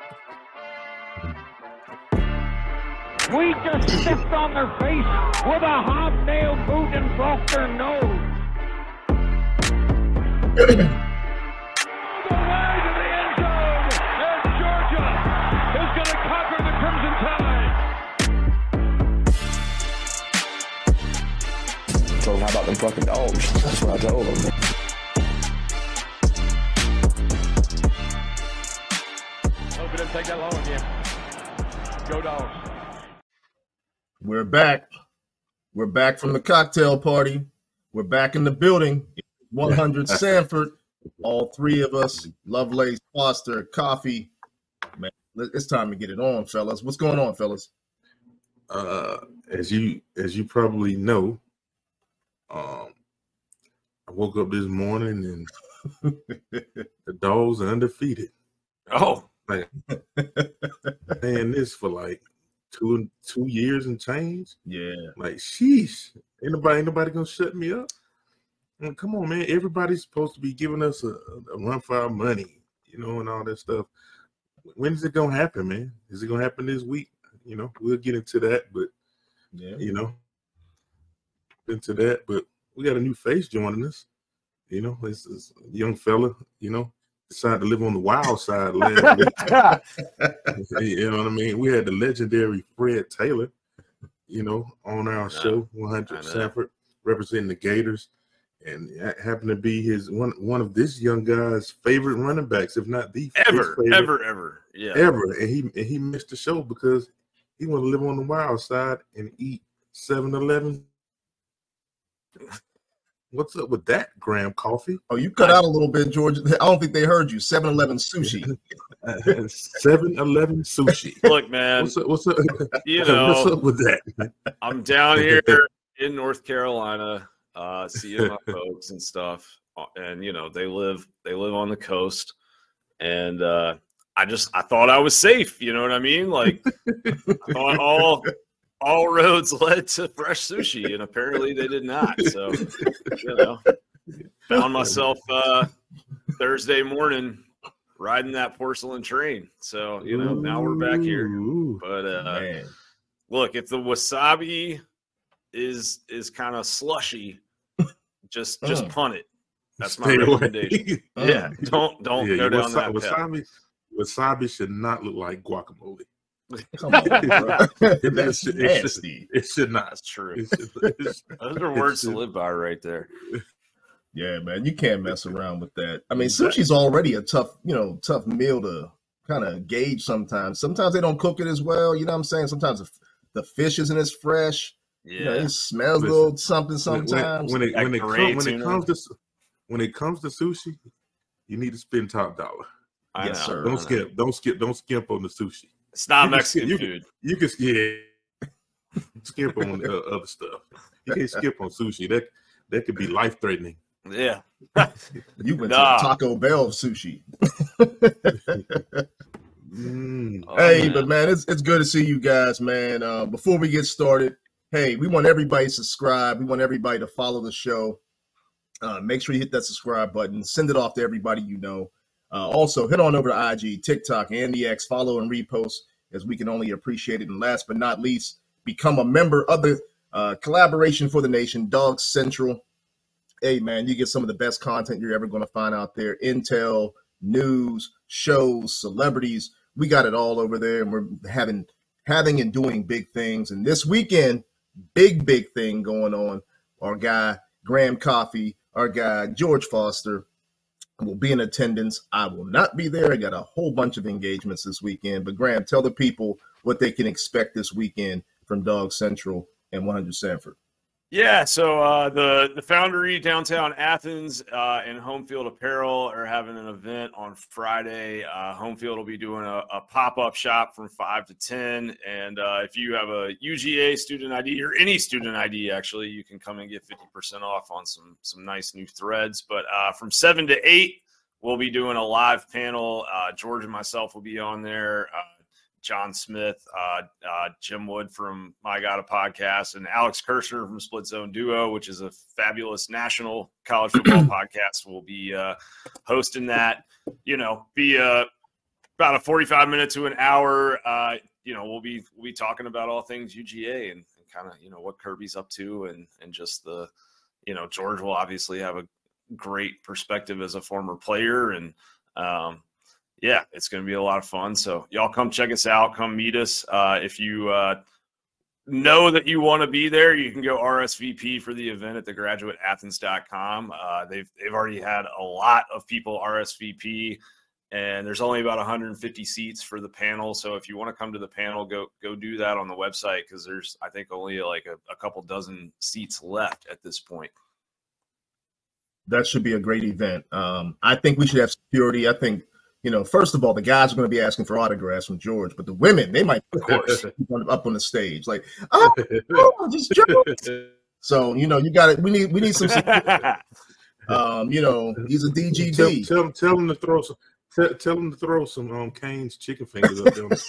We just stepped on their face with a hobnail boot and broke their nose. All the way to the end zone, and Georgia is going to conquer the Crimson Tide. Told him, how about them fucking dogs? That's what I told him. Hope it didn't take that long again. Go Dogs. We're back. We're back from the cocktail party. We're back in the building. 100 Sanford. All three of us. Lovelace, Foster, Coffee. Man, it's time to get it on, fellas. What's going on, fellas? As you probably know, I woke up this morning and the Dogs are undefeated. Oh, like saying this for like two years and change. Yeah, like sheesh, ain't nobody gonna shut me up. And come on, man, everybody's supposed to be giving us a run for our money, and all that stuff. When is it gonna happen, man? Is it gonna happen this week? We'll get into that, but into that. But we got a new face joining us. It's a young fella. Decided to live on the wild side last week. You know what I mean? We had the legendary Fred Taylor, on our show, 100 Sanford, representing the Gators, and it happened to be his one of this young guy's favorite running backs, if not the ever. Yeah, ever. And he missed the show because he wanted to live on the wild side and eat 7-Eleven. What's up with that, Graham Coffee? Oh, you cut out a little bit, George. I don't think they heard you. 7-Eleven sushi. 7-Eleven sushi. Look, man. What's up? What's up with that? I'm down here in North Carolina, seeing my folks and stuff, and they live on the coast, and I thought I was safe. You know what I mean? Like, I thought all roads led to fresh sushi, and apparently they did not. So, found myself Thursday morning riding that porcelain train. So, now we're back here. But look, if the wasabi is kind of slushy, just punt it. That's my recommendation. Yeah, don't go down that path. Wasabi should not look like guacamole. Come on, bro. That's nasty. It should not. That's true. Those are words to live by right there. Yeah, man, you can't mess around with that. I mean, sushi's already a tough meal to kind of gauge sometimes. Sometimes they don't cook it as well. You know what I'm saying? Sometimes the fish isn't as fresh. Yeah, it smells a little something sometimes. When it comes to sushi, you need to spend top dollar. Yes, sir. Don't skimp on the sushi. It's not Mexican food. You can skip on other stuff. You can't skip on sushi. That could be life threatening. Yeah. You went to Taco Bell sushi. But man, it's good to see you guys, man. Before we get started, hey, we want everybody to subscribe. We want everybody to follow the show. Make sure you hit that subscribe button. Send it off to everybody you know. Also, head on over to IG, TikTok, and the X. Follow and repost, as we can only appreciate it. And last but not least, become a member of the Collaboration for the Nation, Dog Central. Hey, man, you get some of the best content you're ever going to find out there. Intel, news, shows, celebrities. We got it all over there, and we're having and doing big things. And this weekend, big thing going on. Our guy, Graham Coffee, our guy, George Foster, will be in attendance. I will not be there. I got a whole bunch of engagements this weekend. But Graham, tell the people what they can expect this weekend from Dog Central and 100 Sanford. Yeah, so the Foundry downtown Athens and Home Field Apparel are having an event on Friday. Home Field will be doing a pop-up shop from 5 to 10. And if you have a UGA student ID or any student ID, actually, you can come and get 50% off on some nice new threads. But from 7 to 8, we'll be doing a live panel. George and myself will be on there. John Smith, Jim Wood from My God, a Podcast, and Alex Kirshner from Split Zone Duo, which is a fabulous national college football podcast, will be hosting that. Be a about a 45 minute to an hour. We'll be talking about all things UGA and kind of, what Kirby's up to and just the, George will obviously have a great perspective as a former player. And it's going to be a lot of fun. So y'all come check us out, come meet us. If you know that you want to be there, you can go RSVP for the event at thegraduateathens.com. They've already had a lot of people RSVP. And there's only about 150 seats for the panel. So if you want to come to the panel, go do that on the website because there's, I think, only like a couple dozen seats left at this point. That should be a great event. I think we should have security. I think, first of all, the guys are going to be asking for autographs from George, but the women, they might, of course, up on the stage like, just George. So, we need some security. He's a DGD. Tell him to throw some. Tell him to throw some Cane's chicken fingers up there on the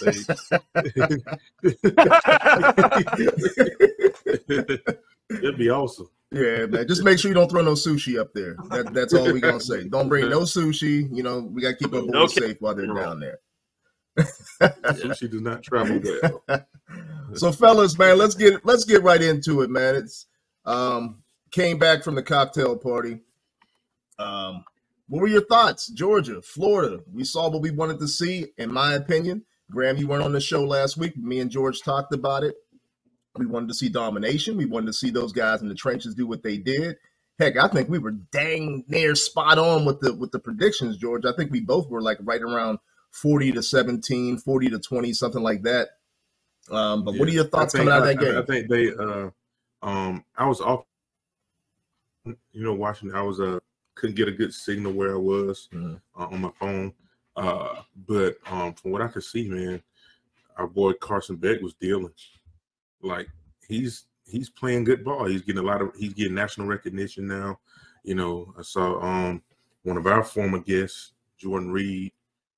stage. That'd be awesome. Yeah, man. Just make sure you don't throw no sushi up there. That's all we're gonna say. Don't bring no sushi. We gotta keep our boys safe while they're down there. Sushi does not travel well. So, fellas, man, let's get right into it, man. It's came back from the cocktail party. What were your thoughts? Georgia, Florida. We saw what we wanted to see, in my opinion. Graham, you weren't on the show last week. Me and George talked about it. We wanted to see domination. We wanted to see those guys in the trenches do what they did. Heck, I think we were dang near spot on with the predictions, George. I think we both were like right around 40-17, 40-20, something like that. But what are your thoughts coming out of that game? I think they I was off, watching. I was couldn't get a good signal where I was on my phone. But from what I could see, man, our boy Carson Beck was dealing. Like he's playing good ball. He's getting national recognition now. I saw one of our former guests, Jordan Reed,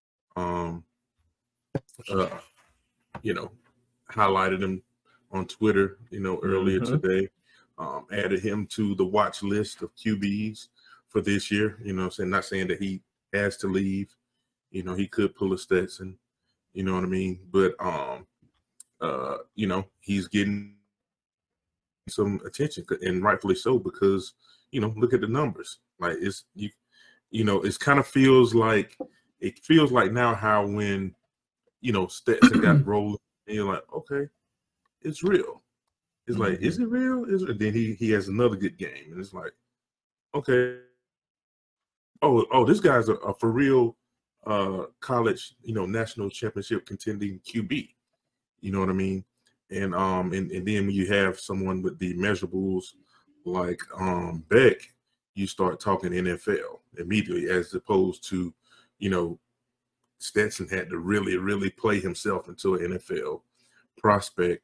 highlighted him on Twitter, earlier today. Added him to the watch list of QBs for this year, not saying that he has to leave, he could pull a Stetson, you know what I mean? But, he's getting some attention and rightfully so because, look at the numbers. Like it's kind of feels like now how when, Stetson got rolling and you're like, okay, it's real. It's like, is it real? Then he has another good game and it's like, okay. Oh, this guy's a for real college, national championship contending QB. You know what I mean? And then when you have someone with the measurables like Beck, you start talking NFL immediately, as opposed to, Stetson had to really, really play himself into an NFL prospect,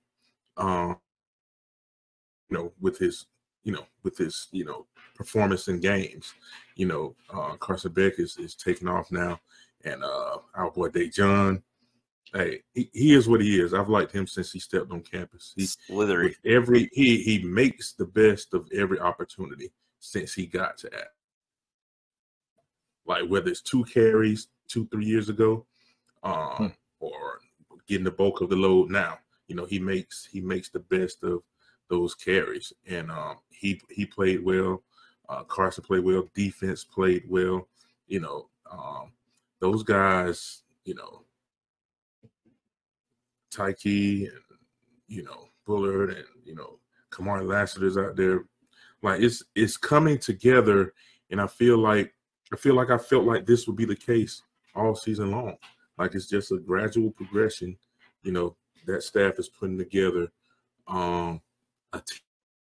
with his performance in games. Carson Beck is taking off now, and our boy Dejon, hey, he is what he is. I've liked him since he stepped on campus. He's slithery. He makes the best of every opportunity since he got to that. Like whether it's 2 carries 2-3 years ago, or getting the bulk of the load now. He makes the best of those carries, and he played well. Carson played well. Defense played well. Those guys, Tyke and Bullard and Kamari Lassiter's out there. Like it's coming together, and I feel like I felt like this would be the case all season long. Like it's just a gradual progression. That staff is putting together a team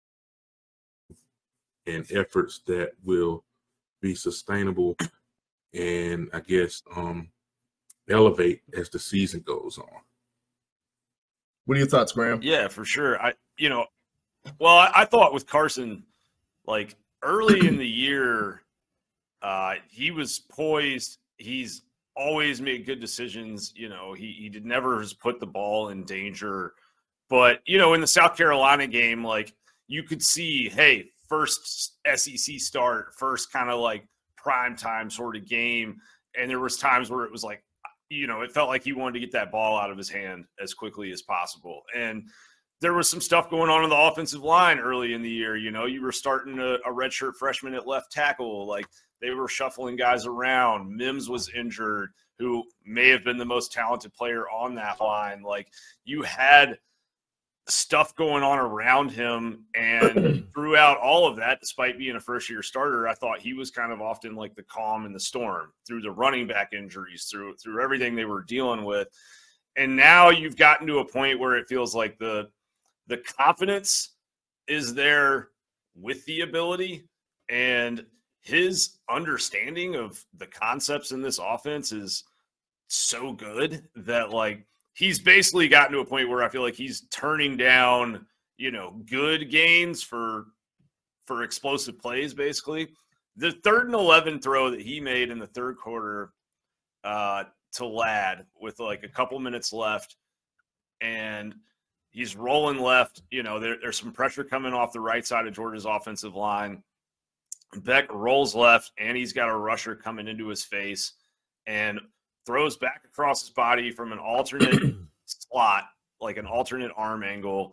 and efforts that will be sustainable and I guess elevate as the season goes on. What are your thoughts, Graham? Yeah, for sure. I thought with Carson, like early in the year, he was poised. He's always made good decisions. He did never has put the ball in danger. But, in the South Carolina game, like you could see, hey, first SEC start, first kind of like prime time sort of game. And there was times where it was like, it felt like he wanted to get that ball out of his hand as quickly as possible. And there was some stuff going on the offensive line early in the year. You were starting a redshirt freshman at left tackle. Like, they were shuffling guys around. Mims was injured, who may have been the most talented player on that line. Like, you had stuff going on around him, and throughout all of that, despite being a first-year starter, I thought he was kind of often like the calm in the storm through the running back injuries, through everything they were dealing with. And now you've gotten to a point where it feels like the confidence is there with the ability, and his understanding of the concepts in this offense is so good that, like, he's basically gotten to a point where I feel like he's turning down, good gains for explosive plays, basically. The 3rd and 11 throw that he made in the third quarter to Ladd with like a couple minutes left, and he's rolling left. There's some pressure coming off the right side of Georgia's offensive line. Beck rolls left, and he's got a rusher coming into his face and throws back across his body from an alternate slot, like an alternate arm angle,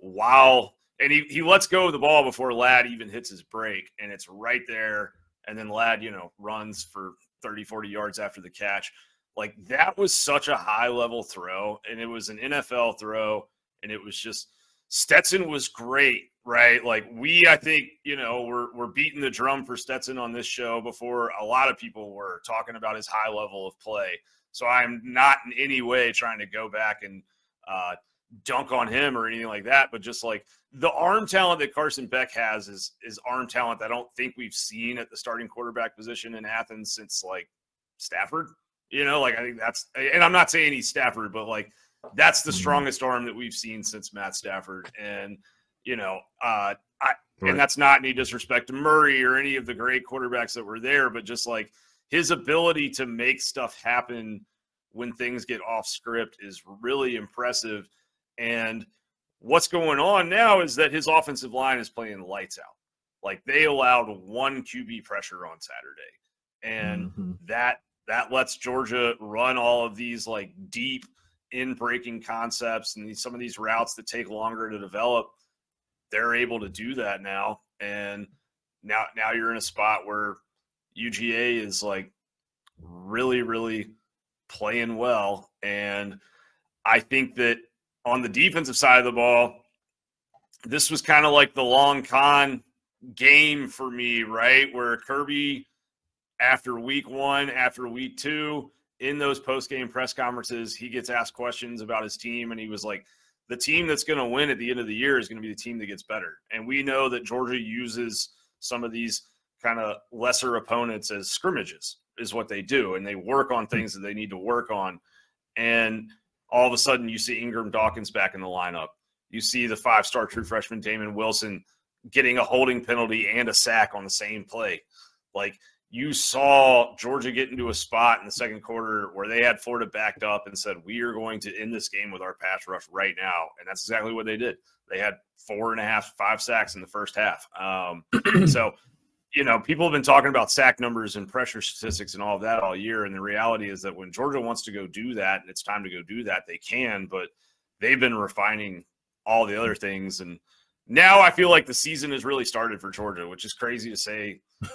and he lets go of the ball before Ladd even hits his break, and it's right there. And then Ladd, runs for 30, 40 yards after the catch. Like, that was such a high-level throw, and it was an NFL throw, and it was just – Stetson was great, right? Like, I think, we're beating the drum for Stetson on this show before a lot of people were talking about his high level of play. So I'm not in any way trying to go back and dunk on him or anything like that, but just like the arm talent that Carson Beck has is arm talent that I don't think we've seen at the starting quarterback position in Athens since like Stafford. I think that's – and I'm not saying he's Stafford, but like that's the strongest arm that we've seen since Matt Stafford. And and that's not any disrespect to Murray or any of the great quarterbacks that were there, but just like his ability to make stuff happen when things get off script is really impressive. And what's going on now is that his offensive line is playing lights out. Like, they allowed 1 QB pressure on Saturday, and that lets Georgia run all of these like deep in-breaking concepts and some of these routes that take longer to develop. They're able to do that now. And now you're in a spot where UGA is like really, really playing well. And I think that on the defensive side of the ball, this was kind of like the long con game for me, right? Where Kirby, after week 1, after week 2, in those post-game press conferences, he gets asked questions about his team, and he was like, the team that's going to win at the end of the year is going to be the team that gets better. And we know that Georgia uses some of these kind of lesser opponents as scrimmages is what they do. And they work on things that they need to work on. And all of a sudden you see Ingram Dawkins back in the lineup. You see the 5-star true freshman Damon Wilson getting a holding penalty and a sack on the same play. Like, you saw Georgia get into a spot in the second quarter where they had Florida backed up and said, we are going to end this game with our pass rush right now. And that's exactly what they did. They had 4.5, 5 sacks in the first half. So, people have been talking about sack numbers and pressure statistics and all of that all year. And the reality is that when Georgia wants to go do that and it's time to go do that, they can, but they've been refining all the other things. And now I feel like the season has really started for Georgia, which is crazy to say,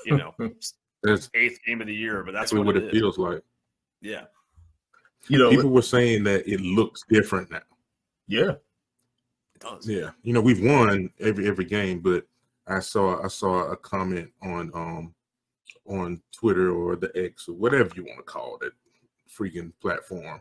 It's 8th game of the year, but that's what it feels like. Yeah. People were saying that it looks different now. Yeah. It does. Yeah. We've won every game, but I saw a comment on Twitter or the X or whatever you want to call it, freaking platform.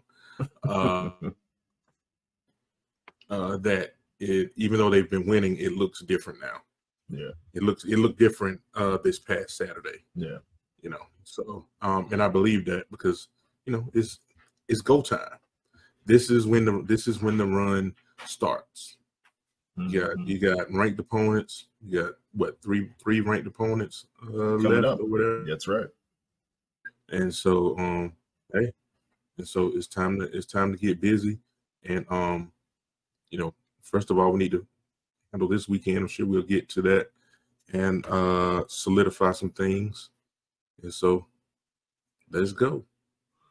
That even though they've been winning, it looks different now. Yeah. It looked different this past Saturday. Yeah. So and I believe that because it's go time. This is when the run starts. You got ranked opponents. You got what three ranked opponents left up or whatever. That's right. And so so it's time to get busy. And first of all, we need to handle this weekend. I'm sure we'll get to that and solidify some things. And so let's go.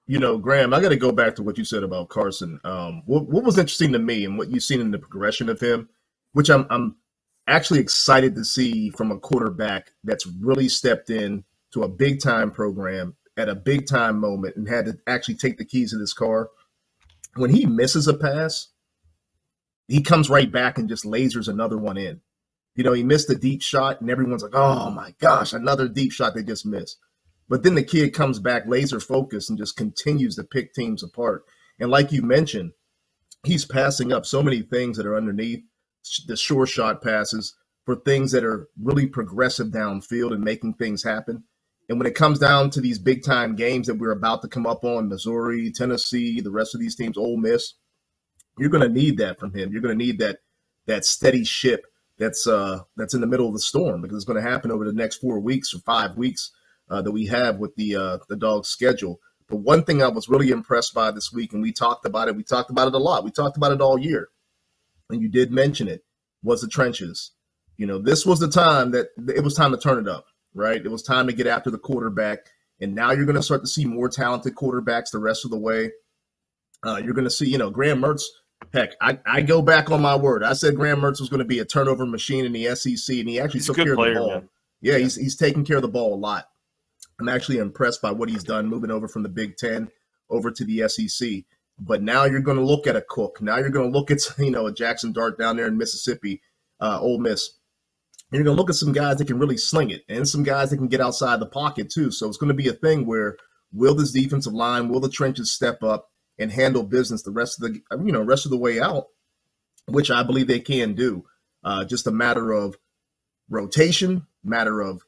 Graham, I got to go back to what you said about Carson. What was interesting to me and what you've seen in the progression of him, which I'm actually excited to see from a quarterback that's really stepped in to a big time program at a big time moment and had to actually take the keys of this car. When he misses a pass, he comes right back and just lasers another one in. He missed a deep shot and everyone's like, oh my gosh, another deep shot they just missed. But then the kid comes back laser focused and just continues to pick teams apart. And like you mentioned, he's passing up so many things that are underneath the sure shot passes for things that are really progressive downfield and making things happen. And when it comes down to these big time games that we're about to come up on, Missouri, Tennessee, the rest of these teams, Ole Miss, you're going to need that from him. You're going to need that steady ship that's in the middle of the storm, because it's going to happen over the next 4 weeks or 5 weeks that we have with the Dogs schedule. But one thing I was really impressed by this week, and we talked about it a lot. We talked about it all year, and you did mention it, was the trenches. This was the time that it was time to turn it up, right? It was time to get after the quarterback, and now you're going to start to see more talented quarterbacks the rest of the way. You're going to see, Graham Mertz. Heck, I go back on my word. I said Graham Mertz was going to be a turnover machine in the SEC, and he actually took care of the ball. Man. Yeah, he's taking care of the ball a lot. I'm actually impressed by what he's done moving over from the Big Ten over to the SEC. But now you're going to look at a Cook. Now you're going to look at, a Jackson Dart down there in Mississippi, Ole Miss. You're going to look at some guys that can really sling it and some guys that can get outside the pocket too. So it's going to be a thing where will this defensive line, will the trenches step up and handle business the rest of the way out, which I believe they can do. Just a matter of rotation, matter of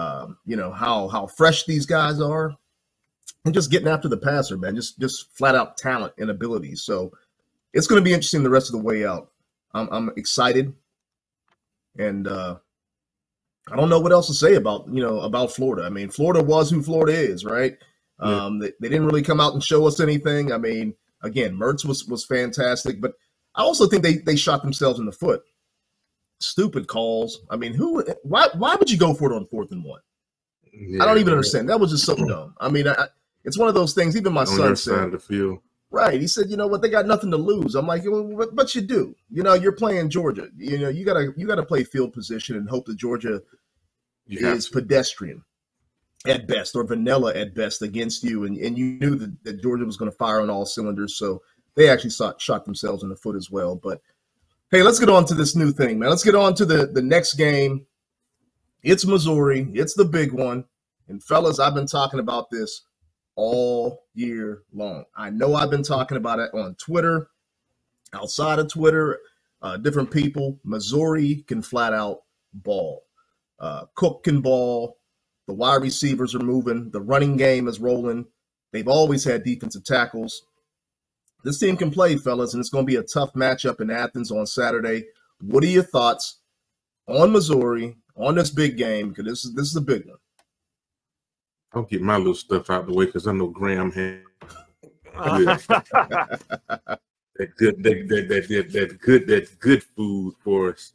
how fresh these guys are, and just getting after the passer, man. Just flat out talent and ability. So it's going to be interesting the rest of the way out. I'm excited, and I don't know what else to say about Florida. I mean, Florida was who Florida is, right? Yeah. They didn't really come out and show us anything. I mean, again, Mertz was fantastic, but I also think they shot themselves in the foot. Stupid calls. I mean, why would you go for it on 4th and 1? Yeah, I don't even understand. That was just so dumb. I mean, it's one of those things. Even my son said, the field. Right. He said, they got nothing to lose. I'm like, well, but you do. You're playing Georgia. You gotta play field position and hope that Georgia is pedestrian at best or vanilla at best against you. And you knew that Georgia was going to fire on all cylinders. So they actually shot themselves in the foot as well. But hey, let's get on to this new thing, man. Let's get on to the next game. It's Missouri. It's the big one. And fellas, I've been talking about this all year long. I know I've been talking about it on Twitter, outside of Twitter, different people. Missouri can flat out ball. Cook can ball. The wide receivers are moving. The running game is rolling. They've always had defensive tackles. This team can play, fellas, and it's going to be a tough matchup in Athens on Saturday. What are your thoughts on Missouri, on this big game? Because this is a big one. I'll get my little stuff out of the way because I know Graham had that good food for us.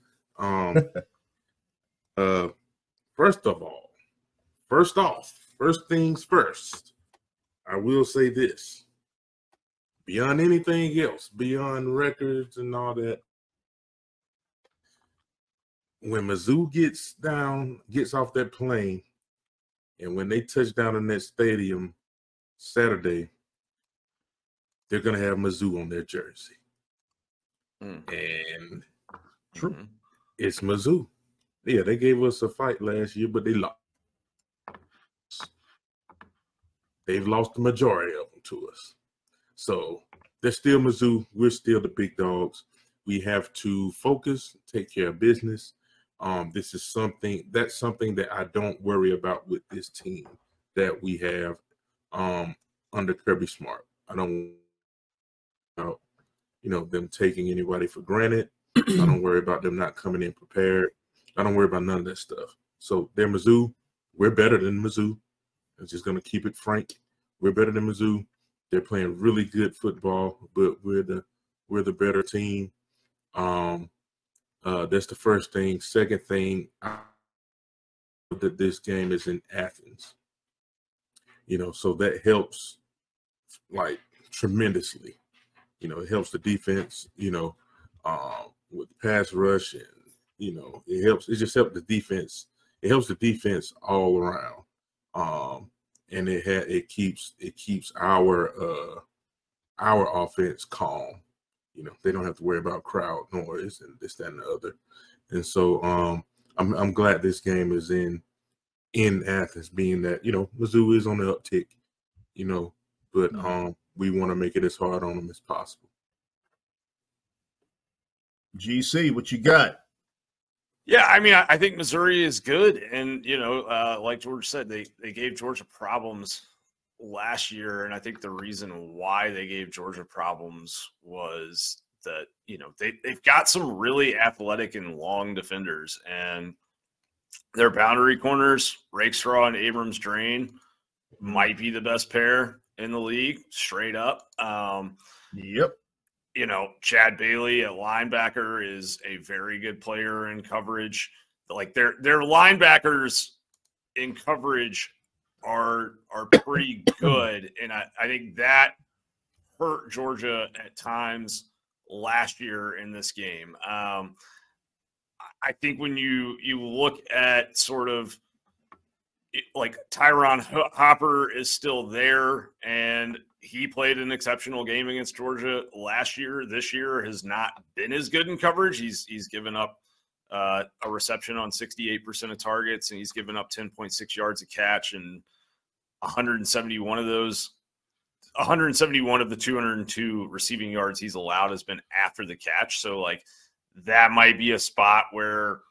First things first, I will say this. Beyond anything else, beyond records and all that, when Mizzou gets off that plane, and when they touch down in that stadium Saturday, they're going to have Mizzou on their jersey. And it's Mizzou. Yeah, they gave us a fight last year, but they lost. They've lost the majority of them to us. So they're still Mizzou. We're still the big dogs. We have to focus, take care of business. This is something that I don't worry about with this team that we have under Kirby Smart. I don't about them taking anybody for granted. I don't worry about them not coming in prepared. I don't worry about none of that stuff. So they're Mizzou. We're better than Mizzou. I'm just gonna keep it frank. We're better than Mizzou. They're playing really good football, but we're the better team. That's the first thing. Second thing, that this game is in Athens. So that helps like tremendously. It helps the defense, with pass rush, and it just helps the defense. It helps the defense all around. And it keeps our offense calm. They don't have to worry about crowd noise and this, that, and the other. And so I'm glad this game is in Athens, being that Mizzou is on the uptick, but we want to make it as hard on them as possible. GC, what you got? Yeah, I mean, I think Missouri is good, and like George said, they gave Georgia problems last year, and I think the reason why they gave Georgia problems was that they've got some really athletic and long defenders, and their boundary corners, Rakestraw and Abrams Drain, might be the best pair in the league, straight up. Yep. Chad Bailey at linebacker is a very good player in coverage. Like their linebackers in coverage are pretty good, and I think that hurt Georgia at times last year in this game. I think when you look at sort of like Tyron Hopper is still there, and he played an exceptional game against Georgia last year. This year has not been as good in coverage. He's given up a reception on 68% of targets, and he's given up 10.6 yards a catch, and 171 of the 202 receiving yards he's allowed has been after the catch. So like that might be a spot where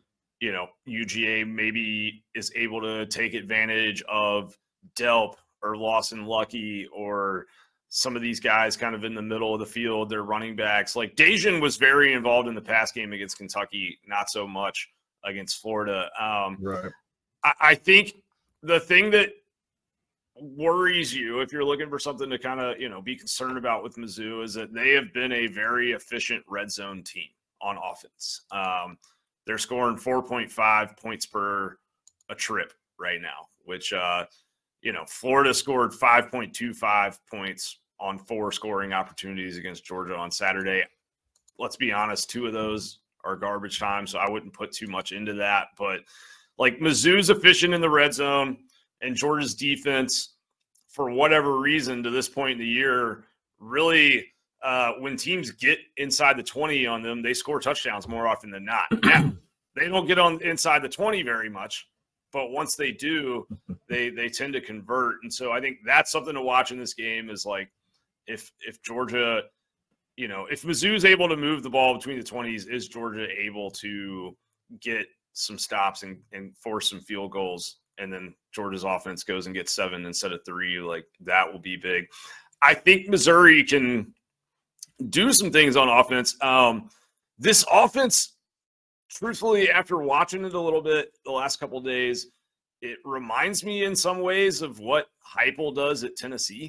UGA maybe is able to take advantage of Delp or Lawson Lucky or some of these guys kind of in the middle of the field, their running backs. Like Dejan was very involved in the pass game against Kentucky, not so much against Florida. Right. I think the thing that worries you if you're looking for something to kind of, be concerned about with Mizzou is that they have been a very efficient red zone team on offense. They're scoring 4.5 points per a trip right now, which, Florida scored 5.25 points on 4 scoring opportunities against Georgia on Saturday. Let's be honest, 2 of those are garbage time, so I wouldn't put too much into that. But, like, Mizzou's efficient in the red zone, and Georgia's defense, for whatever reason, to this point in the year, really when teams get inside the 20 on them, they score touchdowns more often than not. Now, they don't get on inside the 20 very much, but once they do, they tend to convert. And so I think that's something to watch in this game is like if Georgia, if Mizzou's able to move the ball between the 20s, is Georgia able to get some stops and force some field goals? And then Georgia's offense goes and gets 7 instead of 3. Like that will be big. I think Missouri can do some things on offense. This offense, truthfully, after watching it a little bit the last couple of days, it reminds me in some ways of what Heupel does at Tennessee.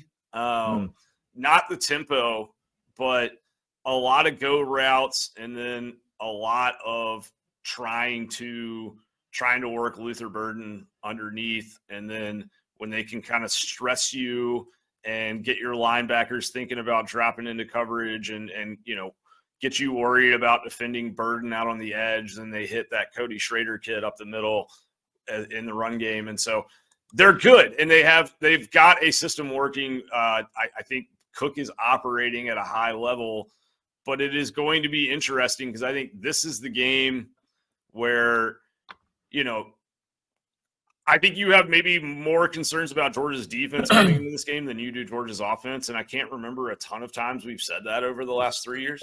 Not the tempo, but a lot of go routes and then a lot of trying to work Luther Burden underneath. And then when they can kind of stress you and get your linebackers thinking about dropping into coverage and get you worried about defending Burden out on the edge, then they hit that Cody Schrader kid up the middle in the run game. And so they're good, and they've got a system working. I think Cook is operating at a high level, but it is going to be interesting because I think this is the game where, I think you have maybe more concerns about Georgia's defense coming into this game than you do Georgia's offense. And I can't remember a ton of times we've said that over the last 3 years.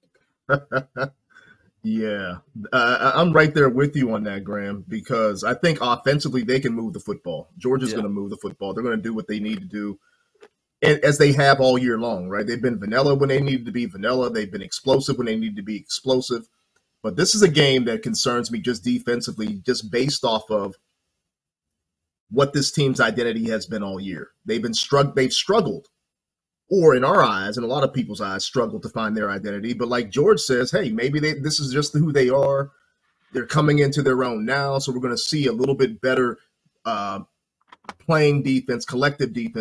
Yeah, I'm right there with you on that, Graham, because I think offensively they can move the football. Georgia's going to move the football. They're going to do what they need to do, as they have all year long, right? They've been vanilla when they needed to be vanilla. They've been explosive when they need to be explosive. But this is a game that concerns me just defensively, just based off of what this team's identity has been all year. They've struggled, or in our eyes, and a lot of people's eyes, struggled to find their identity. But like George says, hey, maybe this is just who they are. They're coming into their own now, so we're going to see a little bit better playing defense, collective defense.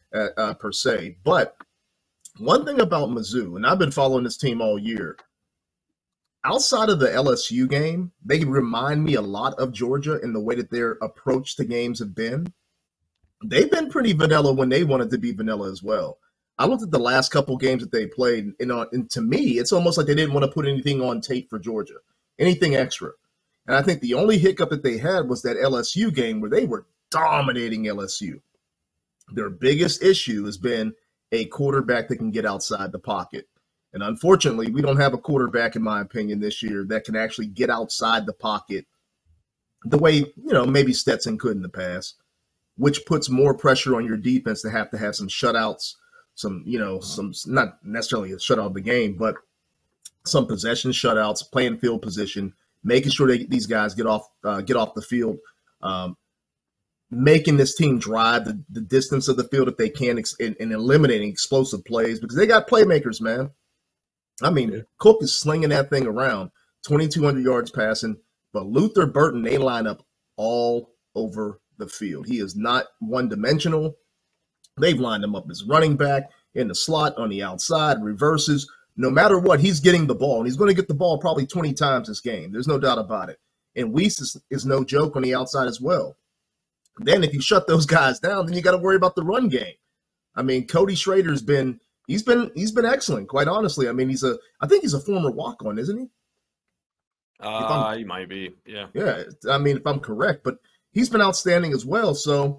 per se. But one thing about Mizzou, and I've been following this team all year, outside of the LSU game, they remind me a lot of Georgia in the way that their approach to games have been. They've been pretty vanilla when they wanted to be vanilla as well. I looked at the last couple games that they played, and to me, it's almost like they didn't want to put anything on tape for Georgia, anything extra. And I think the only hiccup that they had was that LSU game where they were dominating LSU. Their biggest issue has been a quarterback that can get outside the pocket. And unfortunately, we don't have a quarterback, in my opinion, this year that can actually get outside the pocket the way, maybe Stetson could in the past, which puts more pressure on your defense to have some shutouts, some not necessarily a shutout of the game, but some possession shutouts, playing field position, making sure these guys get off the field, making this team drive the distance of the field if they can, and eliminating explosive plays because they got playmakers, man. I mean, Cook is slinging that thing around, 2,200 yards passing, but Luther Burton, they line up all over the field. He is not one-dimensional. They've lined him up as running back, in the slot, on the outside, reverses. No matter what, he's getting the ball, and he's going to get the ball probably 20 times this game. There's no doubt about it. And Weiss is no joke on the outside as well. Then if you shut those guys down, then you got to worry about the run game. I mean, Cody Schrader's been excellent, quite honestly. I mean, I think he's a former walk-on, isn't he? He might be, yeah. Yeah, I mean, if I'm correct, but he's been outstanding as well. So,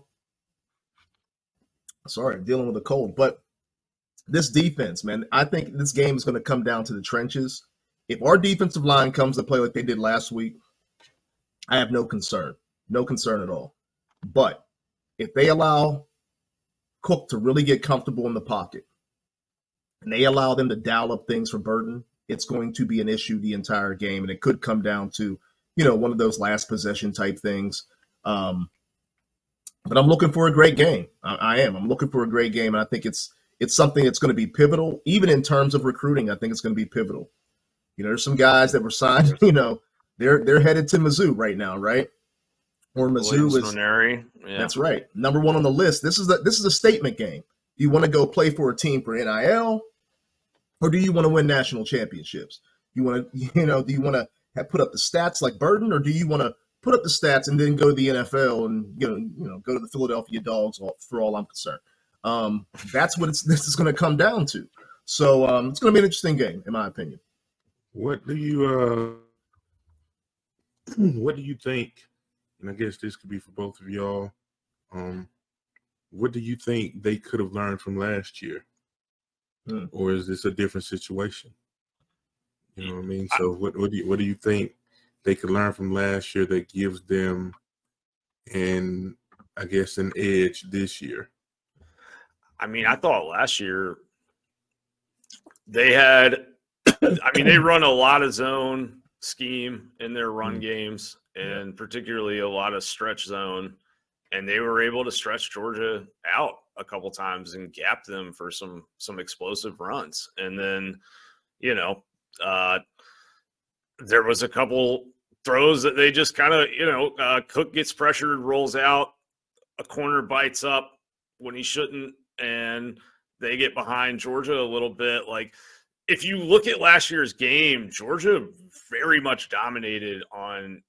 sorry, I'm dealing with a cold. But this defense, man, I think this game is going to come down to the trenches. If our defensive line comes to play like they did last week, I have no concern at all. But if they allow Cook to really get comfortable in the pocket and they allow them to dial up things for Burton, it's going to be an issue the entire game. And it could come down to, one of those last possession type things. But I'm looking for a great game. I am. I'm looking for a great game. And I think it's something that's going to be pivotal. Even in terms of recruiting, I think it's going to be pivotal. There's some guys that were signed, they're headed to Mizzou right now, right? Or Mizzou is yeah. That's right. Number one on the list. This is a statement game. Do you want to go play for a team for NIL, or do you want to win national championships? Do you want to put up the stats like Burton, or do you want to put up the stats and then go to the NFL and go to the Philadelphia Dogs? For all I'm concerned, that's what this is going to come down to. So it's going to be an interesting game, in my opinion. What do you think? And I guess this could be for both of y'all. What do you think they could have learned from last year? Or is this a different situation? You know what I mean? So what do you think they could learn from last year that gives them an edge this year? I mean, I thought last year they run a lot of zone scheme in their run games, and particularly a lot of stretch zone, and they were able to stretch Georgia out a couple times and gap them for some explosive runs. And then, there was a couple throws that they just kind of, Cook gets pressured, rolls out, a corner bites up when he shouldn't, and they get behind Georgia a little bit. Like, if you look at last year's game, Georgia very much dominated on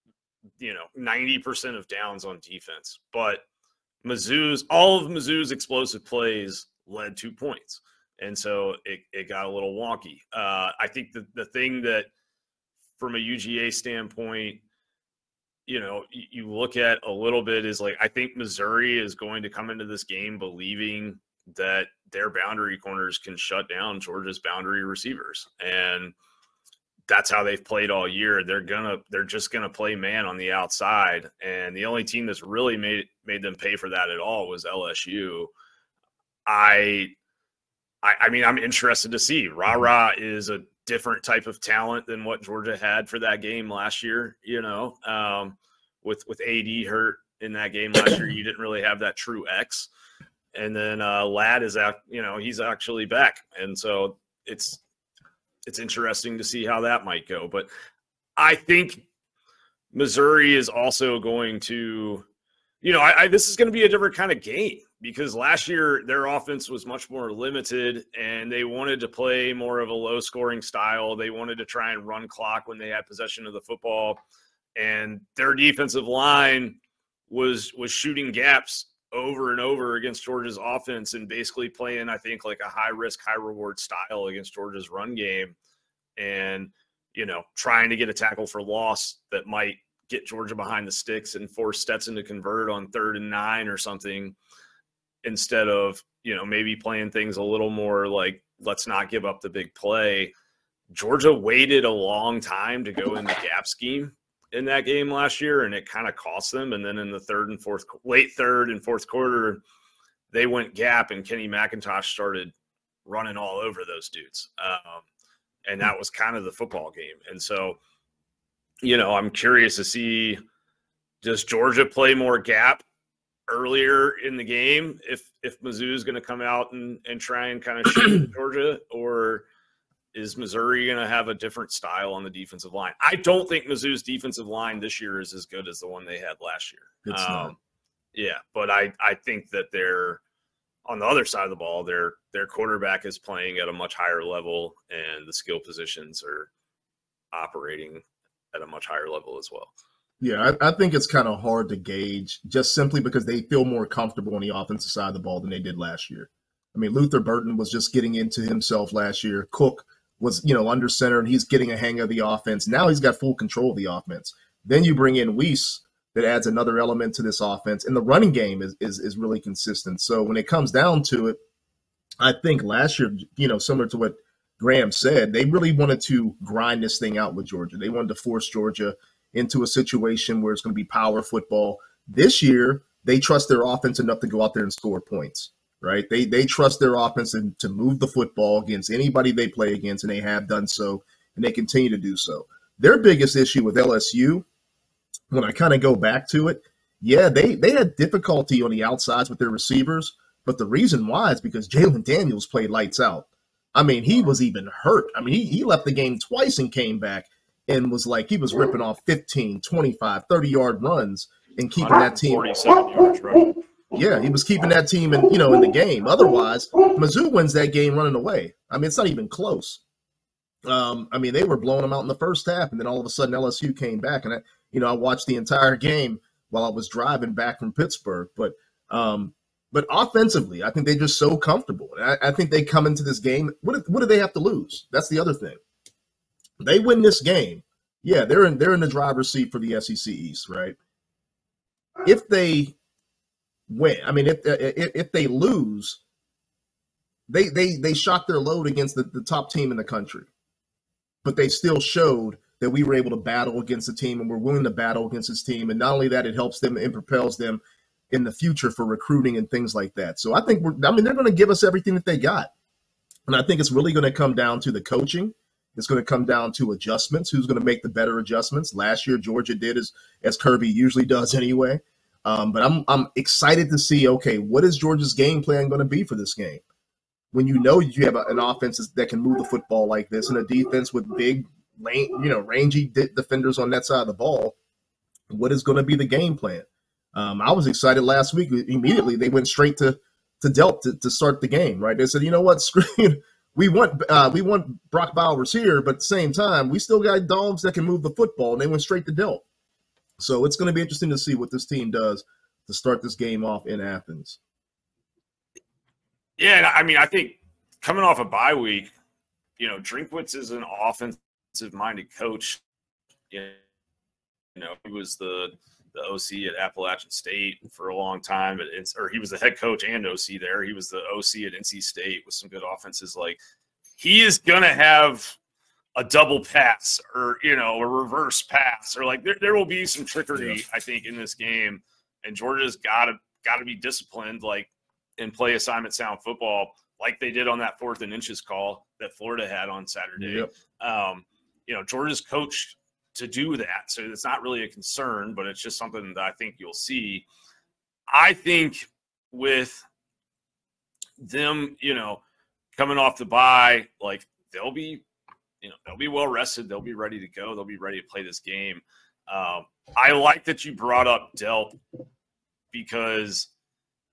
90% of downs on defense, but all of Mizzou's explosive plays led 2 points. And so it got a little wonky. I think the thing that from a UGA standpoint, you look at a little bit is like, I think Missouri is going to come into this game believing that their boundary corners can shut down Georgia's boundary receivers. And that's how they've played all year. They're just gonna play man on the outside, and the only team that's really made them pay for that at all was LSU. I mean, I'm interested to see. Ra is a different type of talent than what Georgia had for that game last year. With AD hurt in that game last year, you didn't really have that true X. And then Ladd is he's actually back, and so it's interesting to see how that might go. But I think Missouri is also going to, this is going to be a different kind of game because last year their offense was much more limited and they wanted to play more of a low scoring style. They wanted to try and run clock when they had possession of the football, and their defensive line was shooting gaps over and over against Georgia's offense and basically playing, I think, like a high risk, high reward style against Georgia's run game, and, you know, trying to get a tackle for loss that might get Georgia behind the sticks and force Stetson to convert on 3rd and 9 or something, instead of, you know, maybe playing things a little more like, let's not give up the big play. Georgia waited a long time to go in the gap scheme in that game last year, and it kind of cost them. And then in the late third and fourth quarter, they went gap, and Kenny McIntosh started running all over those dudes. And that was kind of the football game. And so, you know, I'm curious to see, does Georgia play more gap earlier in the game if Mizzou is going to come out and try and kind of shoot Georgia, or is Missouri going to have a different style on the defensive line? I don't think Mizzou's defensive line this year is as good as the one they had last year. It's not. Yeah, but I think that they're on the other side of the ball. Their quarterback is playing at a much higher level, and the skill positions are operating at a much higher level as well. Yeah, I think it's kind of hard to gauge just simply because they feel more comfortable on the offensive side of the ball than they did last year. I mean, Luther Burton was just getting into himself last year. Cook was, you know, under center, and he's getting a hang of the offense. Now he's got full control of the offense. Then you bring in Weiss, that adds another element to this offense. And the running game is really consistent. So when it comes down to it, I think last year, you know, similar to what Graham said, they really wanted to grind this thing out with Georgia. They wanted to force Georgia into a situation where it's going to be power football. This year, they trust their offense enough to go out there and score points, right? They trust their offense to move the football against anybody they play against, and they have done so, and they continue to do so. Their biggest issue with LSU, when I kind of go back to it, yeah, they had difficulty on the outsides with their receivers, but the reason why is because Jalen Daniels played lights out. I mean, he was even hurt. I mean, he left the game twice and came back and was like, he was ripping off 15, 25, 30-yard runs and keeping that team. 47 yards, right? Yeah, he was keeping that team in the game. Otherwise, Mizzou wins that game running away. I mean, it's not even close. I mean, they were blowing them out in the first half, and then all of a sudden LSU came back, and I watched the entire game while I was driving back from Pittsburgh. But offensively, I think they're just so comfortable. And I think they come into this game. What do they have to lose? That's the other thing. They win this game. Yeah, they're in the driver's seat for the SEC East, right? If they win, I mean, if they lose, they shot their load against the top team in the country, but they still showed that we were able to battle against the team, and we're willing to battle against this team. And not only that, it helps them and propels them in the future for recruiting and things like that. So I think they're going to give us everything that they got. And I think it's really going to come down to the coaching. It's going to come down to adjustments. Who's going to make the better adjustments? Last year, Georgia did as Kirby usually does anyway. But I'm excited to see, okay, what is Georgia's game plan going to be for this game? When you know you have an offense that can move the football like this, and a defense with big, rangy defenders on that side of the ball, what is going to be the game plan? I was excited last week. Immediately, they went straight to Delp to start the game, right? They said, you know what, screw it. We want Brock Bowers here, but at the same time, we still got dogs that can move the football, and they went straight to Delp. So it's going to be interesting to see what this team does to start this game off in Athens. Yeah, I mean, I think coming off a bye week, Drinkwitz is an offensive-minded coach. He was the OC at Appalachian State for a long time, or he was the head coach and OC there. He was the OC at NC State with some good offenses. Like, he is gonna have a double pass or a reverse pass, or like there will be some trickery, I think, in this game. And Georgia's got to be disciplined, like, and play assignment sound football, like they did on that 4th and inches call that Florida had on Saturday. Yep. Georgia's coached to do that, so it's not really a concern, but it's just something that I think you'll see. I think with them, coming off the bye, like, they'll be well rested, they'll be ready to go, they'll be ready to play this game. I like that you brought up Delp, because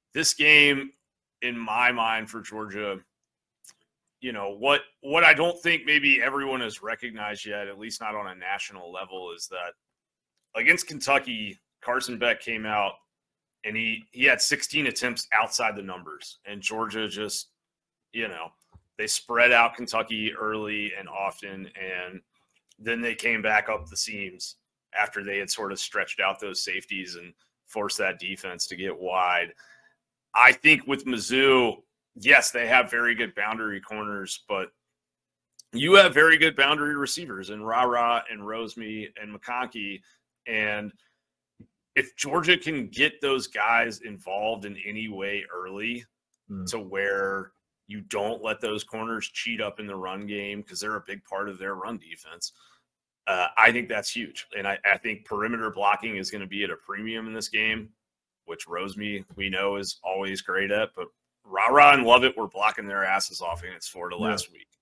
this game, in my mind, for Georgia, you know, what I don't think maybe everyone has recognized yet, at least not on a national level, is that against Kentucky, Carson Beck came out and he had 16 attempts outside the numbers. And Georgia just, you know, they spread out Kentucky early and often, and then they came back up the seams after they had sort of stretched out those safeties and forced that defense to get wide. I think with Mizzou, yes, they have very good boundary corners, but you have very good boundary receivers in Ra and Rosemy and McConkey. And if Georgia can get those guys involved in any way early to where you don't let those corners cheat up in the run game, because they're a big part of their run defense, I think that's huge. And I think perimeter blocking is going to be at a premium in this game, which Rosemy, we know, is always great at. But Ra and Lovett were blocking their asses off against Florida last week.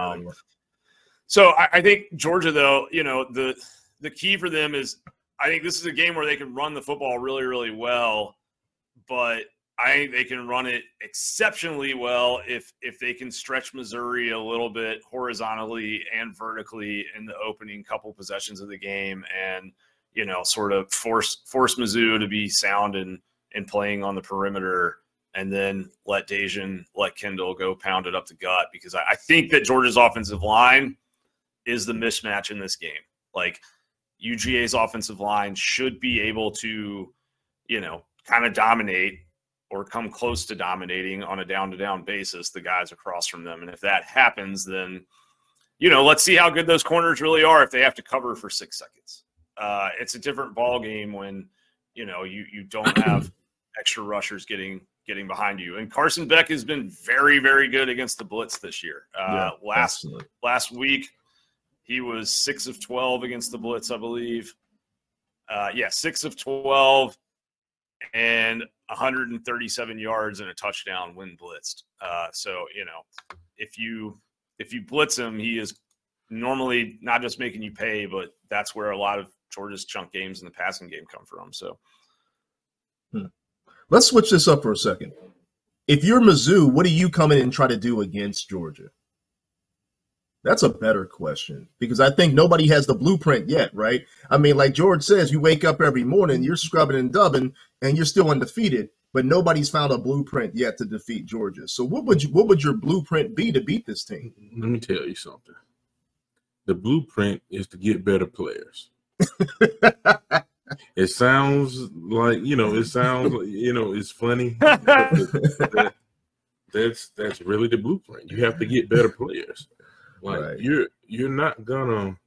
So I think Georgia, though, you know, the key for them is, I think this is a game where they can run the football really, really well, but I think they can run it exceptionally well if they can stretch Missouri a little bit horizontally and vertically in the opening couple possessions of the game, and, you know, sort of force Mizzou to be sound and playing on the perimeter, and then let Dejan, let Kendall go pound it up the gut, because I think that Georgia's offensive line is the mismatch in this game. Like, UGA's offensive line should be able to, you know, kind of dominate or come close to dominating on a down-to-down basis the guys across from them. And if that happens, then, you know, let's see how good those corners really are if they have to cover for 6 seconds. It's a different ball game when, you know, you don't have extra rushers getting behind you. And Carson Beck has been very, very good against the blitz this year. Last week, he was 6 of 12 against the blitz, I believe. 6 of 12 and 137 yards and a touchdown when blitzed. So, you know, if you blitz him, he is normally not just making you pay, but that's where a lot of Georgia's chunk games in the passing game come from. So let's switch this up for a second. If you're Mizzou, what do you come in and try to do against Georgia? That's a better question, because I think nobody has the blueprint yet, right? I mean, like George says, you wake up every morning, you're scrubbing and dubbing, and you're still undefeated, but nobody's found a blueprint yet to defeat Georgia. So what would your blueprint be to beat this team? Let me tell you something. The blueprint is to get better players. It sounds like, you know, it's funny. That's really the blueprint. You have to get better players. Like, right. You're not gonna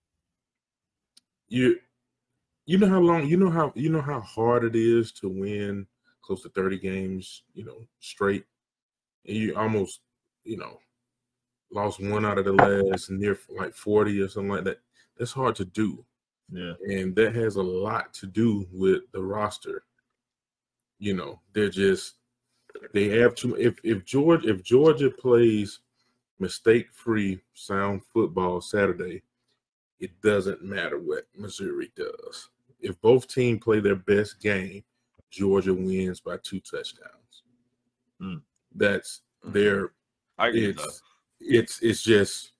you know how hard it is to win close to 30 games, you know, straight, and you almost, you know, lost one out of the last near like 40 or something like that. That's hard to do. Yeah. And that has a lot to do with the roster. You know, they have too. If Georgia plays mistake-free, sound football Saturday, it doesn't matter what Missouri does. If both teams play their best game, Georgia wins by 2 touchdowns. That's their. It's just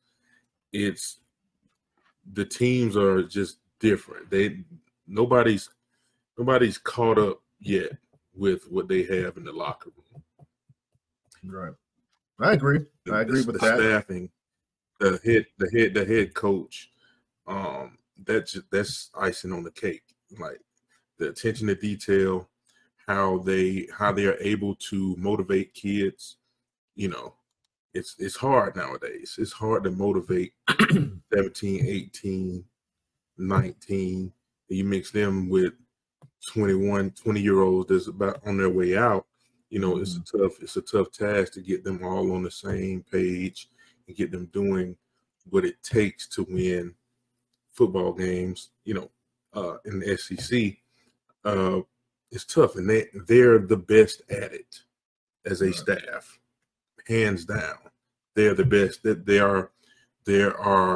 the teams are just different. Nobody's caught up yet with what they have in the locker room. Right. I agree with that. Staffing, the head coach, that's icing on the cake. Like, the attention to detail, how they are able to motivate kids. You know, it's hard nowadays. It's hard to motivate 17, 18, 19. You mix them with 21, 20-year-olds that's about on their way out. You know, it's a tough task to get them all on the same page and get them doing what it takes to win football games. You know, in the SEC, it's tough, and they're the best at it as a staff, hands down. They're the best. That there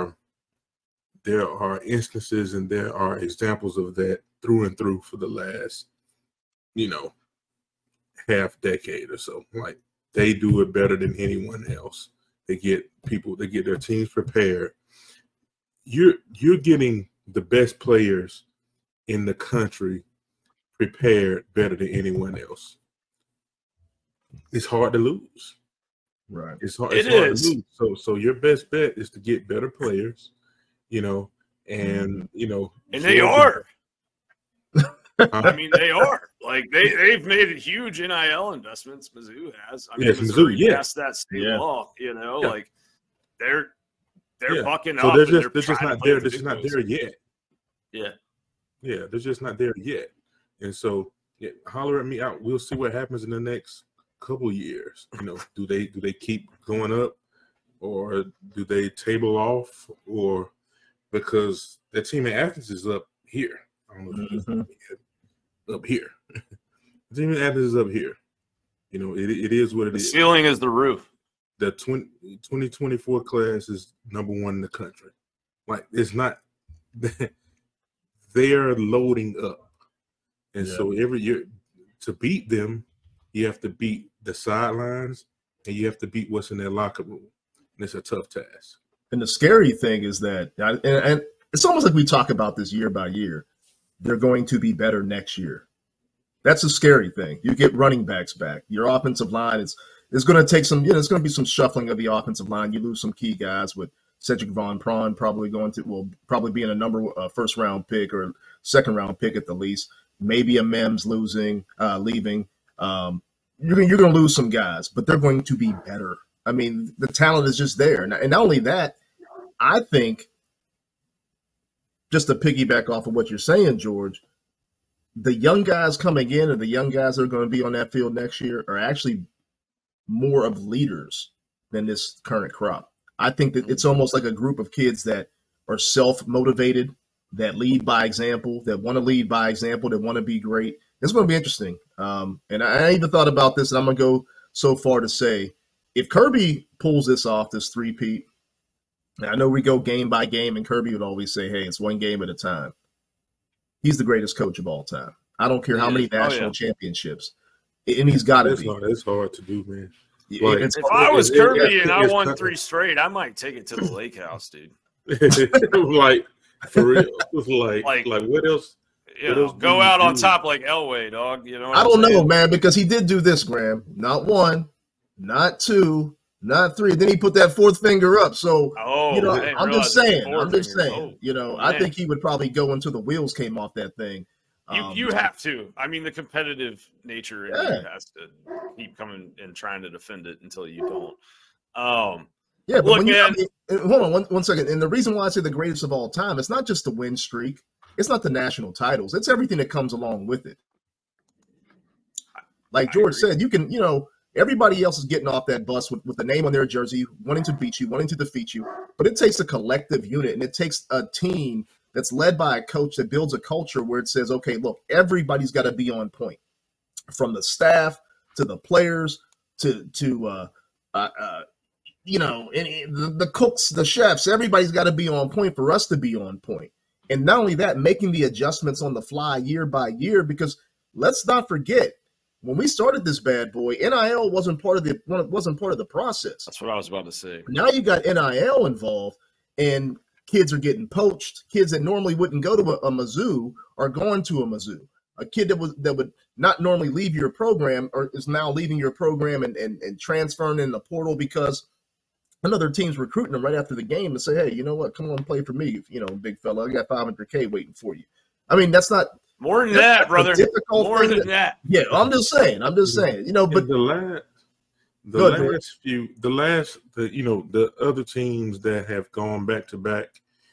are instances and there are examples of that through and through for the last, you know, half decade or so. Like they do it better than anyone else. They get their teams prepared. You're getting the best players in the country prepared better than anyone else. It's hard to lose. Right. It's hard to lose. So your best bet is to get better players, and and they are. I mean, they are. Like they've made huge NIL investments. Mizzou has. I mean, Missouri passed that state law. Like they're bucking so up. They're just not there. They're just not there yet. Yeah. Yeah, they're just not there yet. And so, holler at me out. We'll see what happens in the next couple years. Do they keep going up, or do they table off, or because the team in Athens is up here. I don't know if it's up here. The team in Athens is up here. It is what it is. The ceiling is the roof. The 2024 class is number 1 in the country. Like, it's not – they're loading up. And so every year, to beat them, you have to beat the sidelines and you have to beat what's in their locker room. And it's a tough task. And the scary thing is that and it's almost like we talk about this year by year. They're going to be better next year. That's a scary thing. You get running backs back. Your offensive line is going to take some, it's going to be some shuffling of the offensive line. You lose some key guys with Cedric Von Prawn probably being a first round pick or second round pick at the least. Maybe a Mims leaving. You're going to lose some guys, but they're going to be better. I mean, the talent is just there. And not only that, I think, just to piggyback off of what you're saying, George, the young guys coming in and the young guys that are going to be on that field next year are actually more of leaders than this current crop. I think that it's almost like a group of kids that are self-motivated, that lead by example, that want to lead by example, that want to be great. It's going to be interesting. And I even thought about this, and I'm going to go so far to say, if Kirby pulls this off, this three-peat, I know we go game by game, and Kirby would always say, hey, it's one game at a time. He's the greatest coach of all time. I don't care how many national championships. And he's got to be. It's hard to do, man. Like, if I was Kirby and I won 3 straight, I might take it to the lake house, dude. Like, for real. Like what else? Go out on top like Elway, dog. I don't know, man, because he did do this, Graham. Not 1, not 2, not 3. Then he put that 4th finger up. So, I'm just saying. I think he would probably go until the wheels came off that thing. You have to. I mean, the competitive nature in you has to keep coming and trying to defend it until you don't. But look, man. Hold on one second. And the reason why I say the greatest of all time, it's not just the win streak. It's not the national titles. It's everything that comes along with it. Like George said, you can, everybody else is getting off that bus with the name on their jersey, wanting to beat you, wanting to defeat you. But it takes a collective unit, and it takes a team that's led by a coach that builds a culture where it says, okay, look, everybody's got to be on point, from the staff to the players to the cooks, the chefs. Everybody's got to be on point for us to be on point. And not only that, making the adjustments on the fly year by year, because let's not forget, when we started this bad boy, NIL wasn't part of the process. That's what I was about to say. Now you got NIL involved, and kids are getting poached. Kids that normally wouldn't go to a Mizzou are going to a Mizzou. A kid that would not normally leave your program or is now leaving your program and transferring in the portal because another team's recruiting them right after the game and say, hey, you know what? Come on and play for me. Big fella, I got $500K waiting for you. I mean, that's not more than that, brother. More than that. Yeah, I'm just saying. But the other teams that have gone back to back,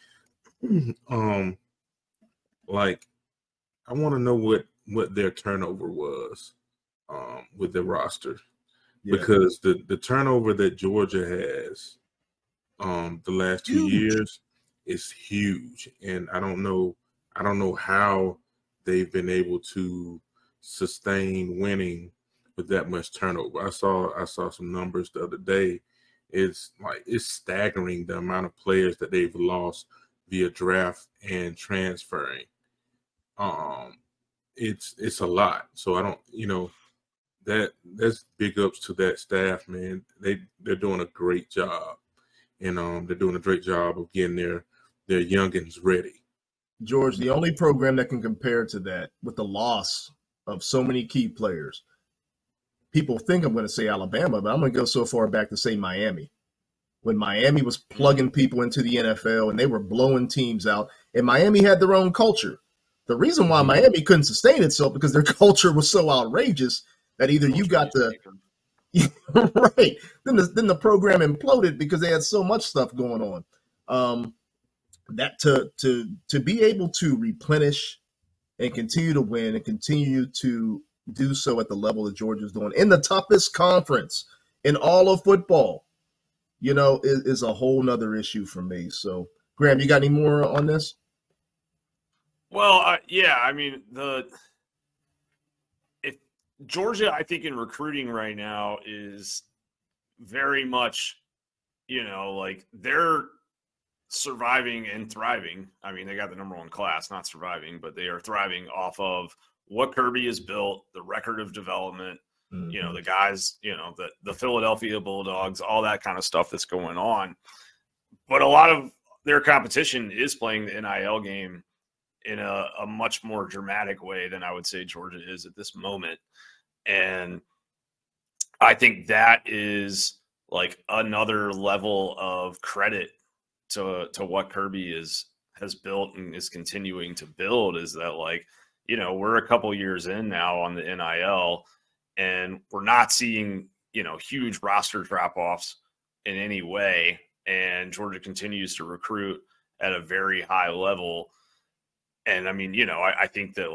like, I want to know what their turnover was with the roster. Yeah. Because the turnover that Georgia has the last 2 years is huge. And I don't know how they've been able to sustain winning with that much turnover. I saw some numbers the other day. It's staggering the amount of players that they've lost via draft and transferring. It's a lot. So I don't, that's big ups to that staff, man. They're doing a great job, and they're doing a great job of getting their youngins ready. George, the only program that can compare to that with the loss of so many key players, people think I'm going to say Alabama, but I'm going to go so far back to say Miami. When Miami was plugging people into the NFL and they were blowing teams out, and Miami had their own culture. The reason why Miami couldn't sustain itself because their culture was so outrageous that either you got to right, then the program imploded because they had so much stuff going on. That to be able to replenish and continue to win and continue to do so at the level that Georgia's doing in the toughest conference in all of football, is a whole nother issue for me. So, Graham, you got any more on this? Well, yeah, I mean, if Georgia, I think in recruiting right now is very much, like they're surviving and thriving. I mean, they got the number one class, not surviving, but they are thriving off of what Kirby has built, the record of development, the guys, the Philadelphia Bulldogs, all that kind of stuff that's going on. But a lot of their competition is playing the NIL game in a much more dramatic way than I would say Georgia is at this moment. And I think that is like another level of credit to what Kirby has built and is continuing to build, is that we're a couple years in now on the NIL and we're not seeing, huge roster drop-offs in any way. And Georgia continues to recruit at a very high level. And I mean, I think that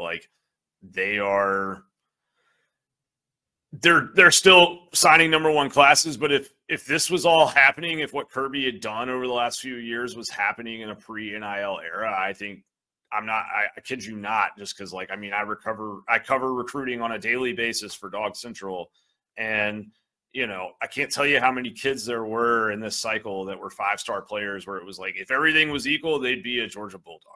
they're still signing number one classes, but if this was all happening, if what Kirby had done over the last few years was happening in a pre-NIL era, I think I kid you not, just because I cover recruiting on a daily basis for Dog Central, and I can't tell you how many kids there were in this cycle that were 5-star players where it was like, if everything was equal, they'd be a Georgia Bulldog,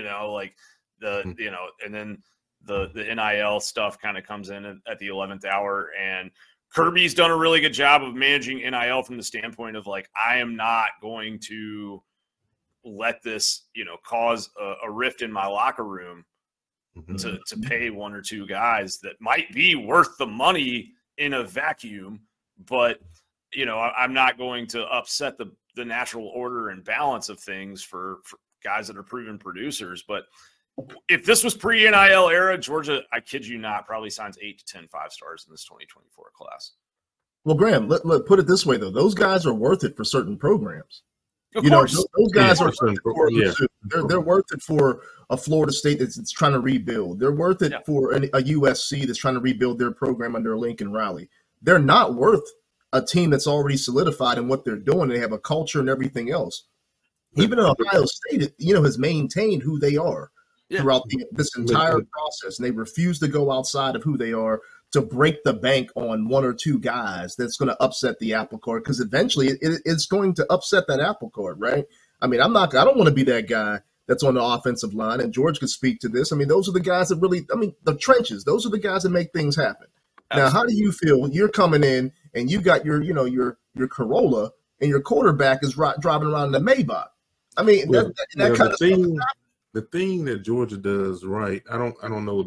and then the NIL stuff kind of comes in at the 11th hour, and Kirby's done a really good job of managing NIL from the standpoint of I am not going to let this, cause a rift in my locker room to pay one or two guys that might be worth the money in a vacuum, but I'm not going to upset the natural order and balance of things for guys that are proven producers. But if this was pre-NIL era, Georgia, I kid you not, probably signs 8 to 10 5-stars in this 2024 class. Well, Graham, let put it this way, though. Those guys are worth it for certain programs. Of course. Those guys are they're worth it for a Florida State that's trying to rebuild. They're worth it for a USC that's trying to rebuild their program under Lincoln Riley. They're not worth a team that's already solidified in what they're doing. They have a culture and everything else. Even Ohio State, has maintained who they are throughout this entire process, and they refuse to go outside of who they are to break the bank on one or two guys that's going to upset the apple cart, because eventually it's going to upset that apple cart, right? I mean, I don't want to be that guy that's on the offensive line, and George could speak to this. I mean, those are the guys that really, the trenches, those are the guys that make things happen. Absolutely. Now, how do you feel? You're coming in and you got your Corolla and your quarterback is driving around in the Maybach. I mean, that kind of thing. The thing that Georgia does right, I don't know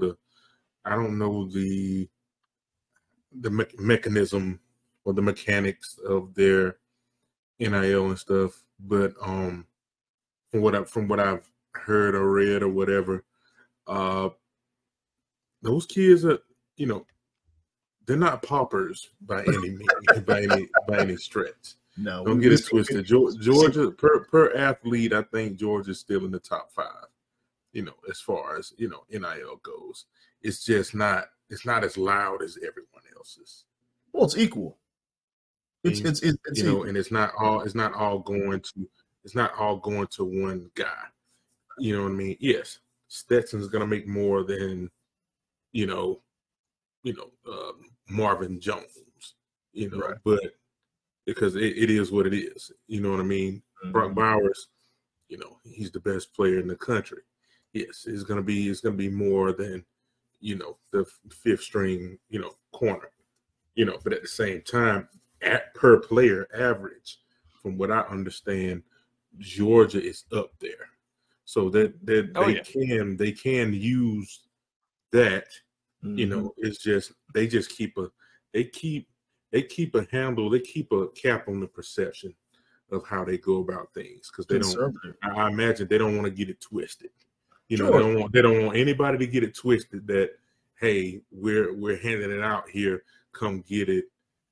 the mechanism or the mechanics of their NIL and stuff, but from what I've heard or read or whatever, those kids are, they're not paupers by any means, by any stretch. No, don't get it twisted. Georgia per athlete, I think Georgia's still in the top 5. As far as NIL goes, it's just not. It's not as loud as everyone else's. Well, it's equal. It's equal. And it's not all going to one guy. You know what I mean? Yes, Stetson's gonna make more than Marvin Jones. Right. But because it is what it is. You know what I mean? Mm-hmm. Brock Bowers, he's the best player in the country. Yes, it's gonna be more than the 5th string corner. But at the same time, at per player average, from what I understand, Georgia is up there, so that they can use that. It's just they keep a handle, they keep a cap on the perception of how they go about things, because they don't. I imagine they don't want to get it twisted. They don't want anybody to get it twisted that, hey, we're handing it out here, come get it.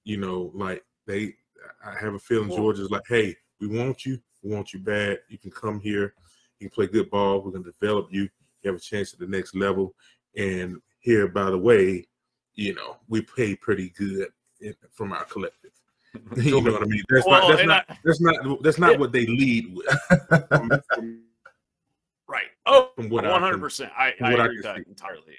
I have a feeling Georgia's like, hey, we want you bad. You can come here, you can play good ball. We're gonna develop you. You have a chance at the next level. And here, by the way, we pay pretty good from our collective. You know what I mean? That's not what they lead with. Right. Oh, 100%. I agree with that entirely.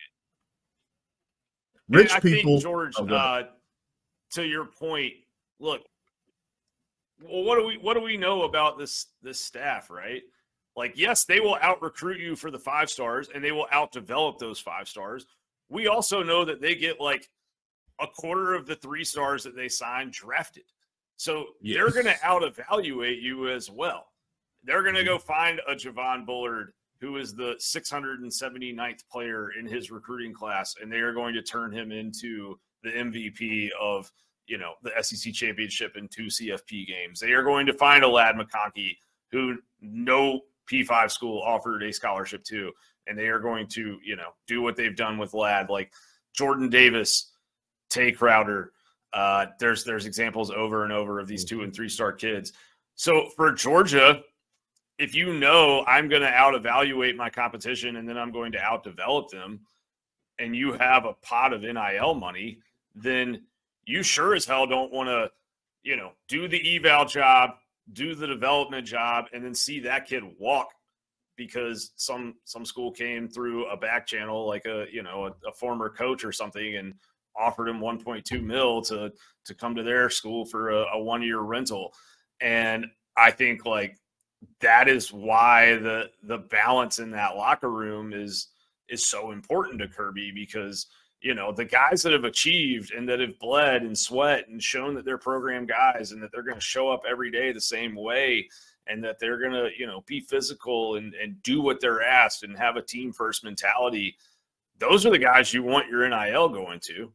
Rich people, think, George, to your point, look. Well, what do we know about this staff, right? Like, yes, they will out recruit you for the 5 stars, and they will out develop those 5 stars. We also know that they get like a quarter of the 3 stars that they sign drafted. So they're going to out evaluate you as well. They're going to go find a Javon Bullard, who is the 679th player in his recruiting class, and they are going to turn him into the MVP of, the SEC championship in 2 CFP games. They are going to find a Ladd McConkey, who no P5 school offered a scholarship to, and they are going to, do what they've done with Ladd, like Jordan Davis, Tay Crowder. There's examples over and over of these 2- and 3-star kids. So for Georgia, if I'm going to out evaluate my competition and then I'm going to out develop them, and you have a pot of NIL money, then you sure as hell don't want to, do the eval job, do the development job, and then see that kid walk because some school came through a back channel, like a former coach or something, and offered him $1.2 million to come to their school for a 1-year rental. And I think like that is why the balance in that locker room is so important to Kirby, because the guys that have achieved and that have bled and sweat and shown that they're program guys and that they're going to show up every day the same way and that they're going to, be physical and do what they're asked and have a team first mentality. Those are the guys you want your NIL going to,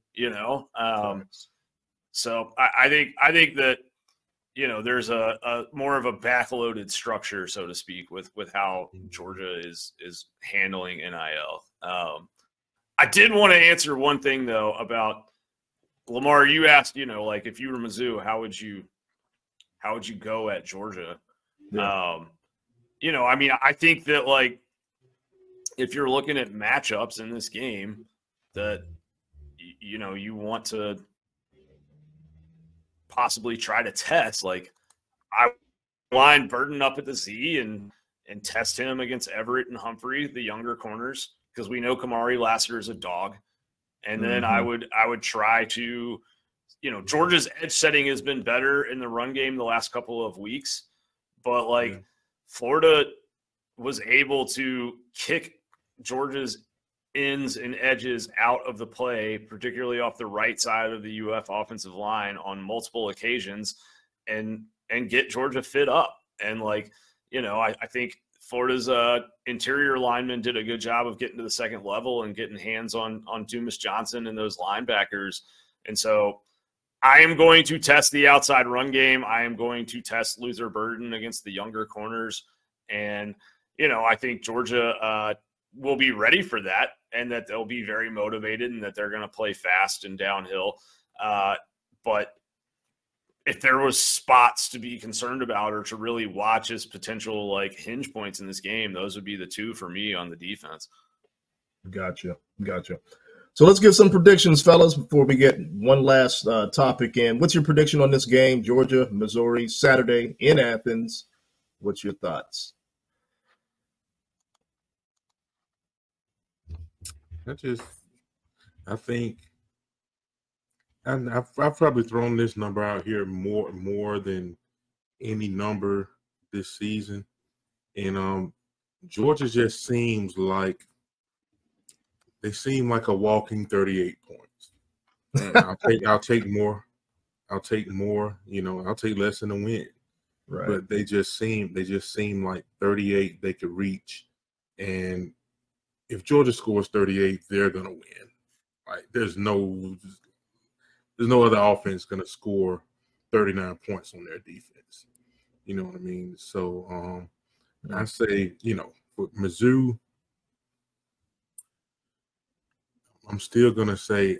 So I think that, there's a more of a backloaded structure, so to speak, with how Georgia is handling NIL. I did want to answer one thing though about Lamar. You asked, like if you were Mizzou, how would you go at Georgia? Yeah. I think that like if you're looking at matchups in this game, that you want to possibly try to test. Like I line Burden up at the Z and test him against Everett and Humphrey, the younger corners, because we know Kamari Lassiter is a dog. And then I would try to, Georgia's edge setting has been better in the run game the last couple of weeks, but like Florida was able to kick Georgia's ends and edges out of the play, particularly off the right side of the UF offensive line on multiple occasions and get Georgia fit up. And like, I think Florida's interior linemen did a good job of getting to the second level and getting hands on Dumas Johnson and those linebackers. And so I am going to test the outside run game. I am going to test Luther Burden against the younger corners. And, I think Georgia will be ready for that and that they'll be very motivated and that they're going to play fast and downhill. But if there was spots to be concerned about or to really watch as potential like hinge points in this game, those would be the 2 for me on the defense. Gotcha. So let's give some predictions, fellas, before we get one last topic in. What's your prediction on this game, Georgia, Missouri, Saturday in Athens? What's your thoughts? I think I've probably thrown this number out here more than any number this season. And Georgia just seems like a walking 38 points. I'll take more. I'll take more. I'll take less than a win. Right. But they just seem like 38 they could reach, and if Georgia scores 38, they're gonna win. Like there's no other offense gonna score 39 points on their defense. You know what I mean? So I say, for Mizzou, I'm gonna say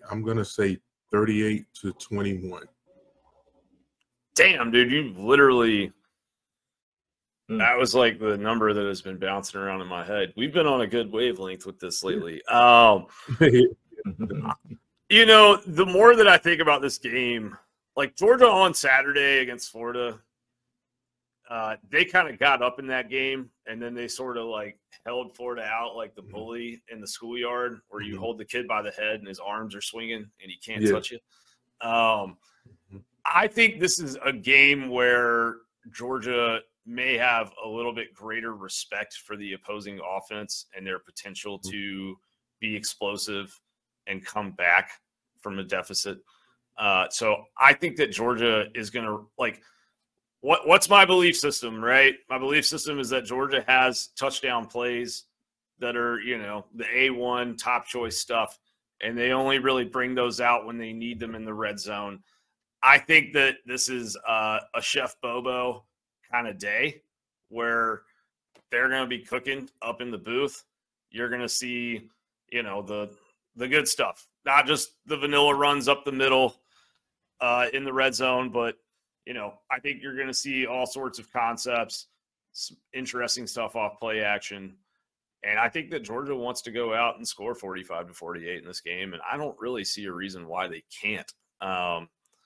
38-21. Damn, dude, you literally that was like the number that has been bouncing around in my head. We've been on a good wavelength with this lately. The more that I think about this game, like Georgia on Saturday against Florida, they kind of got up in that game, and then they sort of like held Florida out like the bully in the schoolyard where you hold the kid by the head and his arms are swinging and he can't touch you. I think this is a game where Georgia may have a little bit greater respect for the opposing offense and their potential to be explosive and come back from a deficit. So I think that Georgia is going to like what's my belief system, right? My belief system is that Georgia has touchdown plays that are, the A1 top choice stuff, and they only really bring those out when they need them in the red zone. I think that this is a Chef Bobo kind of day where they're going to be cooking up in the booth. You're going to see, the good stuff, not just the vanilla runs up the middle in the red zone, but, I think you're going to see all sorts of concepts, some interesting stuff off play action. And I think that Georgia wants to go out and score 45-48 in this game. And I don't really see a reason why they can't. I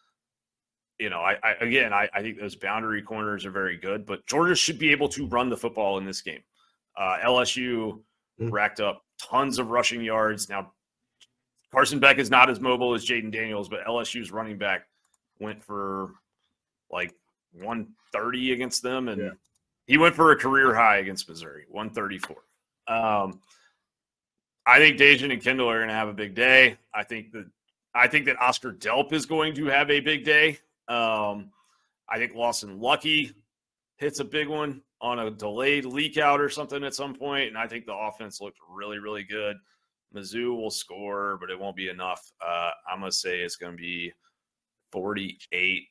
think those boundary corners are very good, but Georgia should be able to run the football in this game. LSU racked up tons of rushing yards. Now, Carson Beck is not as mobile as Jaden Daniels, but LSU's running back went for like 130 against them, and he went for a career high against Missouri, 134. I think Dajan and Kendall are going to have a big day. I think that Oscar Delp is going to have a big day. I think Lawson Lucky hits a big one on a delayed leak out or something at some point, and I think the offense looked really, really good. Mizzou will score, but it won't be enough. I'm going to say it's going to be 48-24.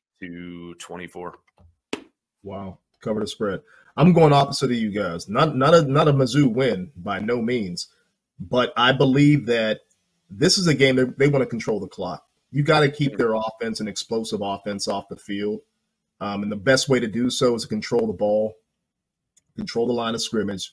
Wow, cover the spread. I'm going opposite of you guys. Not a Mizzou win by no means, but I believe that this is a game that they want to control the clock. You got to keep their offense an explosive offense off the field, and the best way to do so is to control the ball, control the line of scrimmage,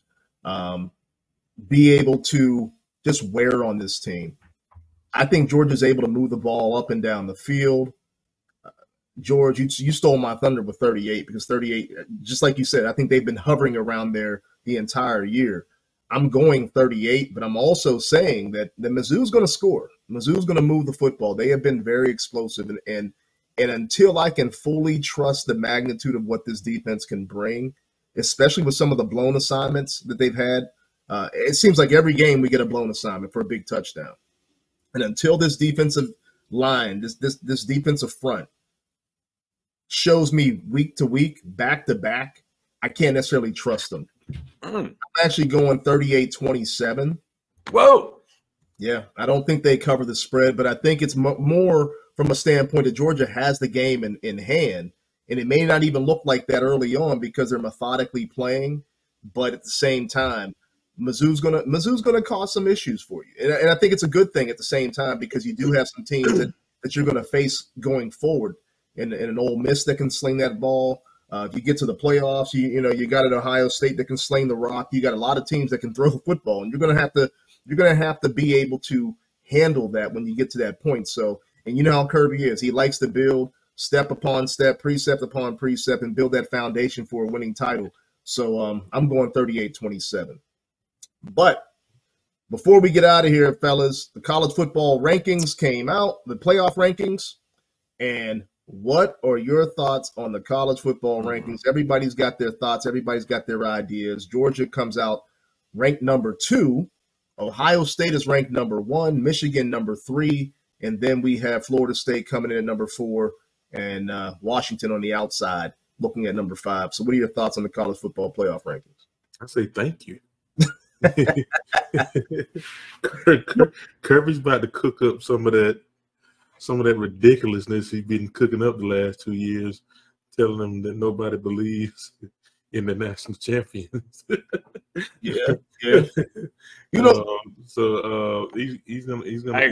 be able to just wear on this team. I think Georgia's able to move the ball up and down the field. George, you stole my thunder with 38 because 38, just like you said, I think they've been hovering around there the entire year. I'm going 38, but I'm also saying that the Mizzou's going to score. Mizzou's going to move the football. They have been very explosive, and until I can fully trust the magnitude of what this defense can bring, especially with some of the blown assignments that they've had, it seems like every game we get a blown assignment for a big touchdown. And until this defensive line, this defensive front shows me week to week, back to back, I can't necessarily trust them. I'm actually going 38-27. Whoa. Yeah, I don't think they cover the spread, but I think it's more from a standpoint that Georgia has the game in hand, and it may not even look like that early on because they're methodically playing, but at the same time, Mizzou's gonna cause some issues for you, and I think it's a good thing at the same time because you do have some teams that you're going to face going forward, and an Ole Miss that can sling that ball. If you get to the playoffs, you got an Ohio State that can sling the rock. You got a lot of teams that can throw the football, and you're gonna have to be able to handle that when you get to that point. So, and you know how Kirby is. He likes to build step upon step, precept upon precept, and build that foundation for a winning title. So I'm going 38-27. But before we get out of here, fellas, the college football rankings came out, the playoff rankings, and what are your thoughts on the college football rankings? Everybody's got their thoughts. Everybody's got their ideas. Georgia comes out ranked number 2. Ohio State is ranked number 1. Michigan number 3. And then we have Florida State coming in at number 4 and Washington on the outside looking at number 5. So what are your thoughts on the college football playoff rankings? I say thank you. Kirby's about to cook up some of that ridiculousness he's been cooking up the last 2 years, telling them that nobody believes in the national champions. Yeah. You know, he's gonna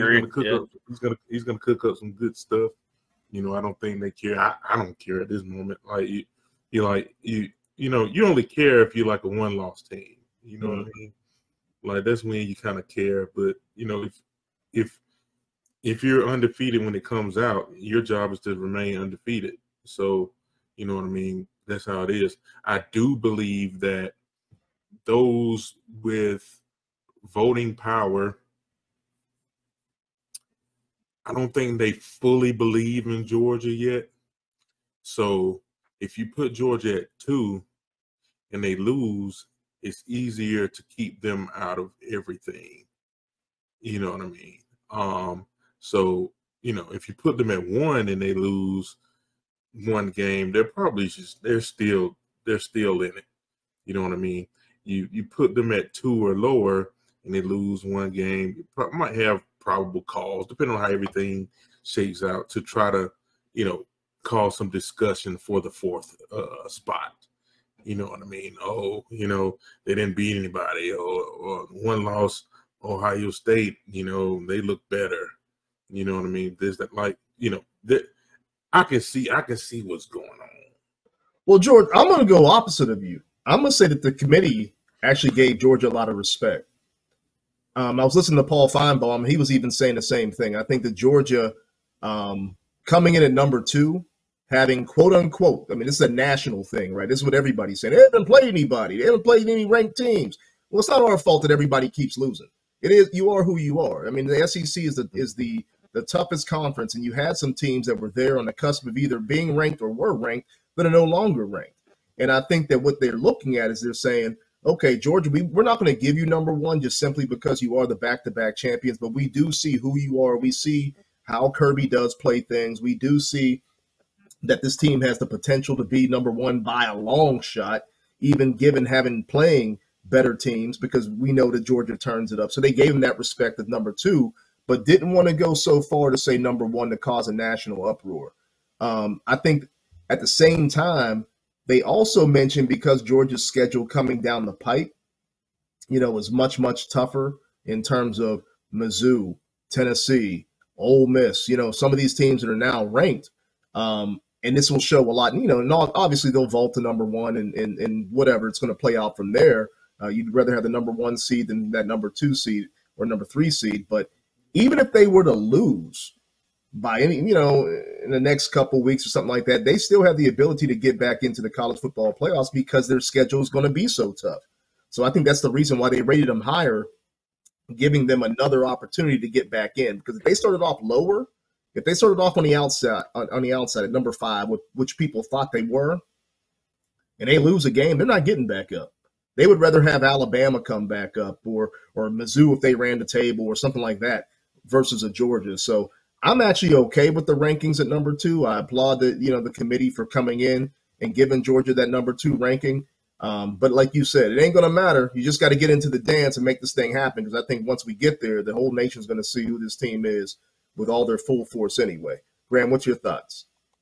cook up some good stuff. You know, I don't think they care. I don't care at this moment. Like you only care if you're like a one-loss team. You know what I mean? Like that's when you kind of care. But you know, if you're undefeated when it comes out, your job is to remain undefeated. So, you know what I mean? That's how it is. I do believe that those with voting power, I don't think they fully believe in Georgia yet. So if you put Georgia at 2 and they lose, it's easier to keep them out of everything. You know what I mean? So, you know, if you put them at 1 and they lose one game, they're still in it. You know what I mean? You put them at 2 or lower and they lose one game, you might have probable cause, depending on how everything shakes out, to try to, you know, cause some discussion for the 4th spot. You know what I mean? Oh, you know, they didn't beat anybody, or one loss, Ohio State, you know, they look better. You know what I mean? There's that, like, you know, I can see what's going on. Well, George, I'm going to go opposite of you. I'm going to say that the committee actually gave Georgia a lot of respect. I was listening to Paul Feinbaum. He was even saying the same thing. I think that Georgia coming in at number 2, having quote unquote, I mean, this is a national thing, right? This is what everybody's saying. They haven't played anybody. They haven't played any ranked teams. Well, it's not our fault that everybody keeps losing. It is, you are who you are. I mean, the SEC is the toughest conference, and you had some teams that were there on the cusp of either being ranked or were ranked that are no longer ranked. And I think that what they're looking at is they're saying, okay, Georgia, we're not going to give you number 1 just simply because you are the back-to-back champions, but we do see who you are. We see how Kirby does play things. We do see that this team has the potential to be number 1 by a long shot, even given having playing better teams, because we know that Georgia turns it up. So they gave him that respect of number 2, but didn't want to go so far to say number 1 to cause a national uproar. I think at the same time, they also mentioned because Georgia's schedule coming down the pipe, you know, is much, much tougher in terms of Mizzou, Tennessee, Ole Miss, you know, some of these teams that are now ranked. And this will show a lot, you know, and obviously they'll vault to number 1 and whatever, it's going to play out from there. You'd rather have the number 1 seed than that number 2 seed or number 3 seed. But even if they were to lose by any, you know, in the next couple weeks or something like that, they still have the ability to get back into the college football playoffs because their schedule is going to be so tough. So I think that's the reason why they rated them higher, giving them another opportunity to get back in. Because if they started off lower, if they started off on the outside at number 5, which people thought they were, and they lose a game, they're not getting back up. They would rather have Alabama come back up or Mizzou if they ran the table or something like that versus a Georgia. So I'm actually okay with the rankings at number 2. I applaud the committee for coming in and giving Georgia that number 2 ranking. But like you said, it ain't going to matter. You just got to get into the dance and make this thing happen, because I think once we get there, the whole nation's going to see who this team is with all their full force anyway. Graham, what's your thoughts?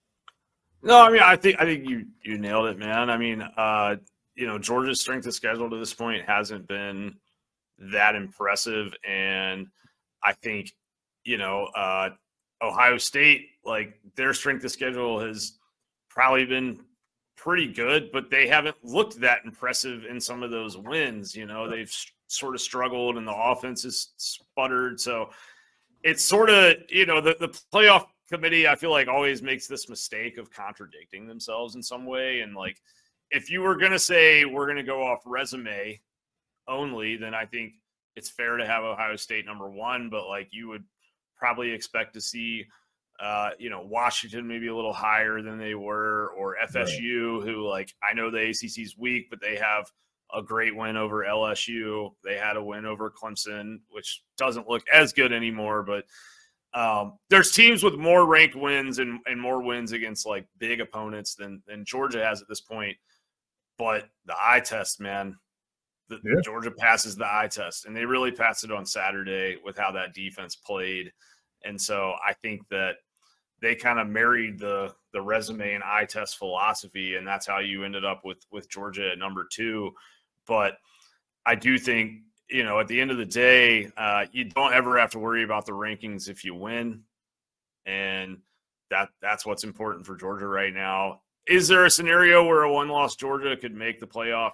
No, I mean, I think you nailed it, man. I mean, you know, Georgia's strength of schedule to this point hasn't been that impressive. And I think, you know, Ohio State, like, their strength of schedule has probably been pretty good, but they haven't looked that impressive in some of those wins. You know, they've sort of struggled and the offense has sputtered. So it's sort of, you know, the playoff committee, I feel like, always makes this mistake of contradicting themselves in some way. And, like, if you were going to say we're going to go off resume only, then I think it's fair to have Ohio State number 1, but, like, you would probably expect to see, you know, Washington maybe a little higher than they were, or FSU, who, like, I know the ACC's weak, but they have a great win over LSU. They had a win over Clemson, which doesn't look as good anymore, but there's teams with more ranked wins and more wins against like big opponents than Georgia has at this point. But the eye test, man, Georgia passes the eye test, and they really passed it on Saturday with how that defense played. And so I think that they kind of married the resume and eye test philosophy, and that's how you ended up with Georgia at number 2. But I do think, you know, at the end of the day, you don't ever have to worry about the rankings if you win. And that's what's important for Georgia right now. Is there a scenario where a one-loss Georgia could make the playoff?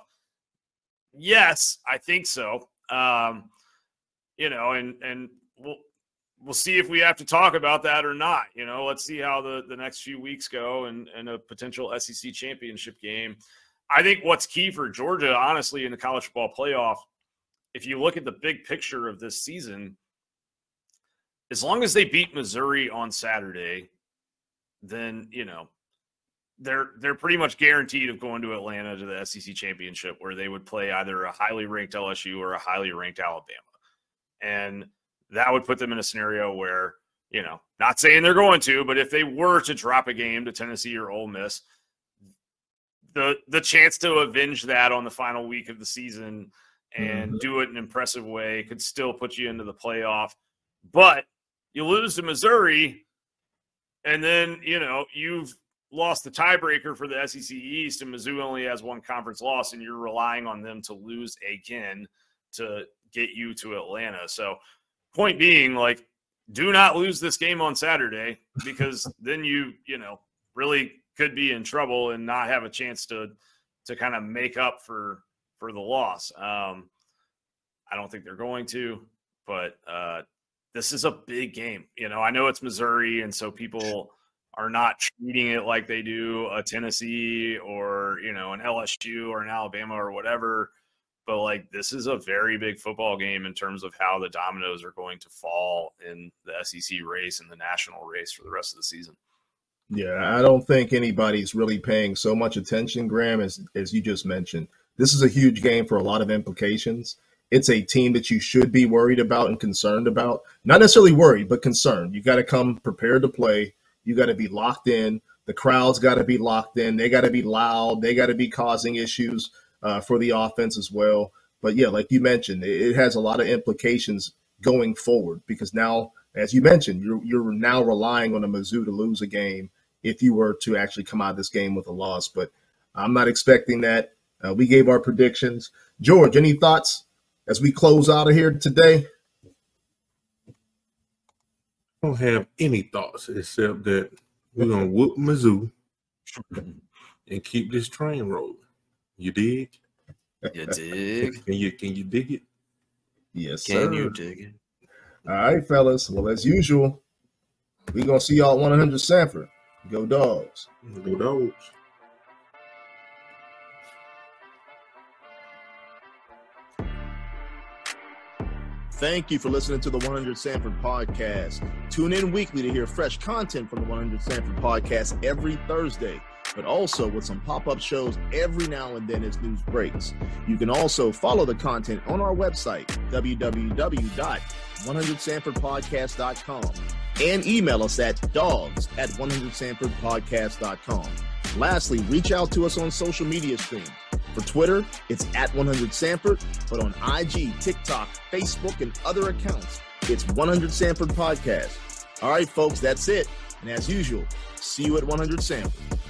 Yes, I think so. You know, and we'll see if we have to talk about that or not. You know, let's see how the next few weeks go and a potential SEC championship game. I think what's key for Georgia, honestly, in the college football playoff, if you look at the big picture of this season, as long as they beat Missouri on Saturday, then, you know, they're pretty much guaranteed of going to Atlanta to the SEC championship, where they would play either a highly ranked LSU or a highly ranked Alabama. And that would put them in a scenario where, you know, not saying they're going to, but if they were to drop a game to Tennessee or Ole Miss, the chance to avenge that on the final week of the season and do it in an impressive way could still put you into the playoff. But you lose to Missouri, and then, you know, you've lost the tiebreaker for the SEC East, and Mizzou only has one conference loss, and you're relying on them to lose again to get you to Atlanta. So point being, like, do not lose this game on Saturday, because then you know, really could be in trouble and not have a chance to kind of make up for the loss. I don't think they're going to, but this is a big game. You know, I know it's Missouri, and so people are not treating it like they do a Tennessee or, you know, an LSU or an Alabama or whatever. But, like, this is a very big football game in terms of how the dominoes are going to fall in the SEC race and the national race for the rest of the season. Yeah, I don't think anybody's really paying so much attention, Graham, as you just mentioned. This is a huge game for a lot of implications. It's a team that you should be worried about and concerned about. Not necessarily worried, but concerned. You got to come prepared to play. You got to be locked in. The crowd's got to be locked in. They got to be loud. They got to be causing issues for the offense as well. But, yeah, like you mentioned, it has a lot of implications going forward, because now, as you mentioned, you're now relying on a Mizzou to lose a game if you were to actually come out of this game with a loss. But I'm not expecting that. We gave our predictions. George, any thoughts as we close out of here today? I don't have any thoughts except that we're going to whoop Mizzou and keep this train rolling. You dig? You dig? Can you dig it? Yes, sir. Can you dig it? All right, fellas. Well, as usual, we're going to see y'all at 100 Sanford. Go Dogs. Go Dogs. Thank you for listening to the 100 Sanford podcast. Tune in weekly to hear fresh content from the 100 Sanford podcast every Thursday, but also with some pop-up shows every now and then as news breaks. You can also follow the content on our website, www.100sanfordpodcast.com, and email us at dogs@100sanfordpodcast.com. Lastly, reach out to us on social media streams. For Twitter, it's @100Sanford, but on IG, TikTok, Facebook, and other accounts, it's 100 Sanford Podcast. All right, folks, that's it. And as usual, see you at 100 Sanford.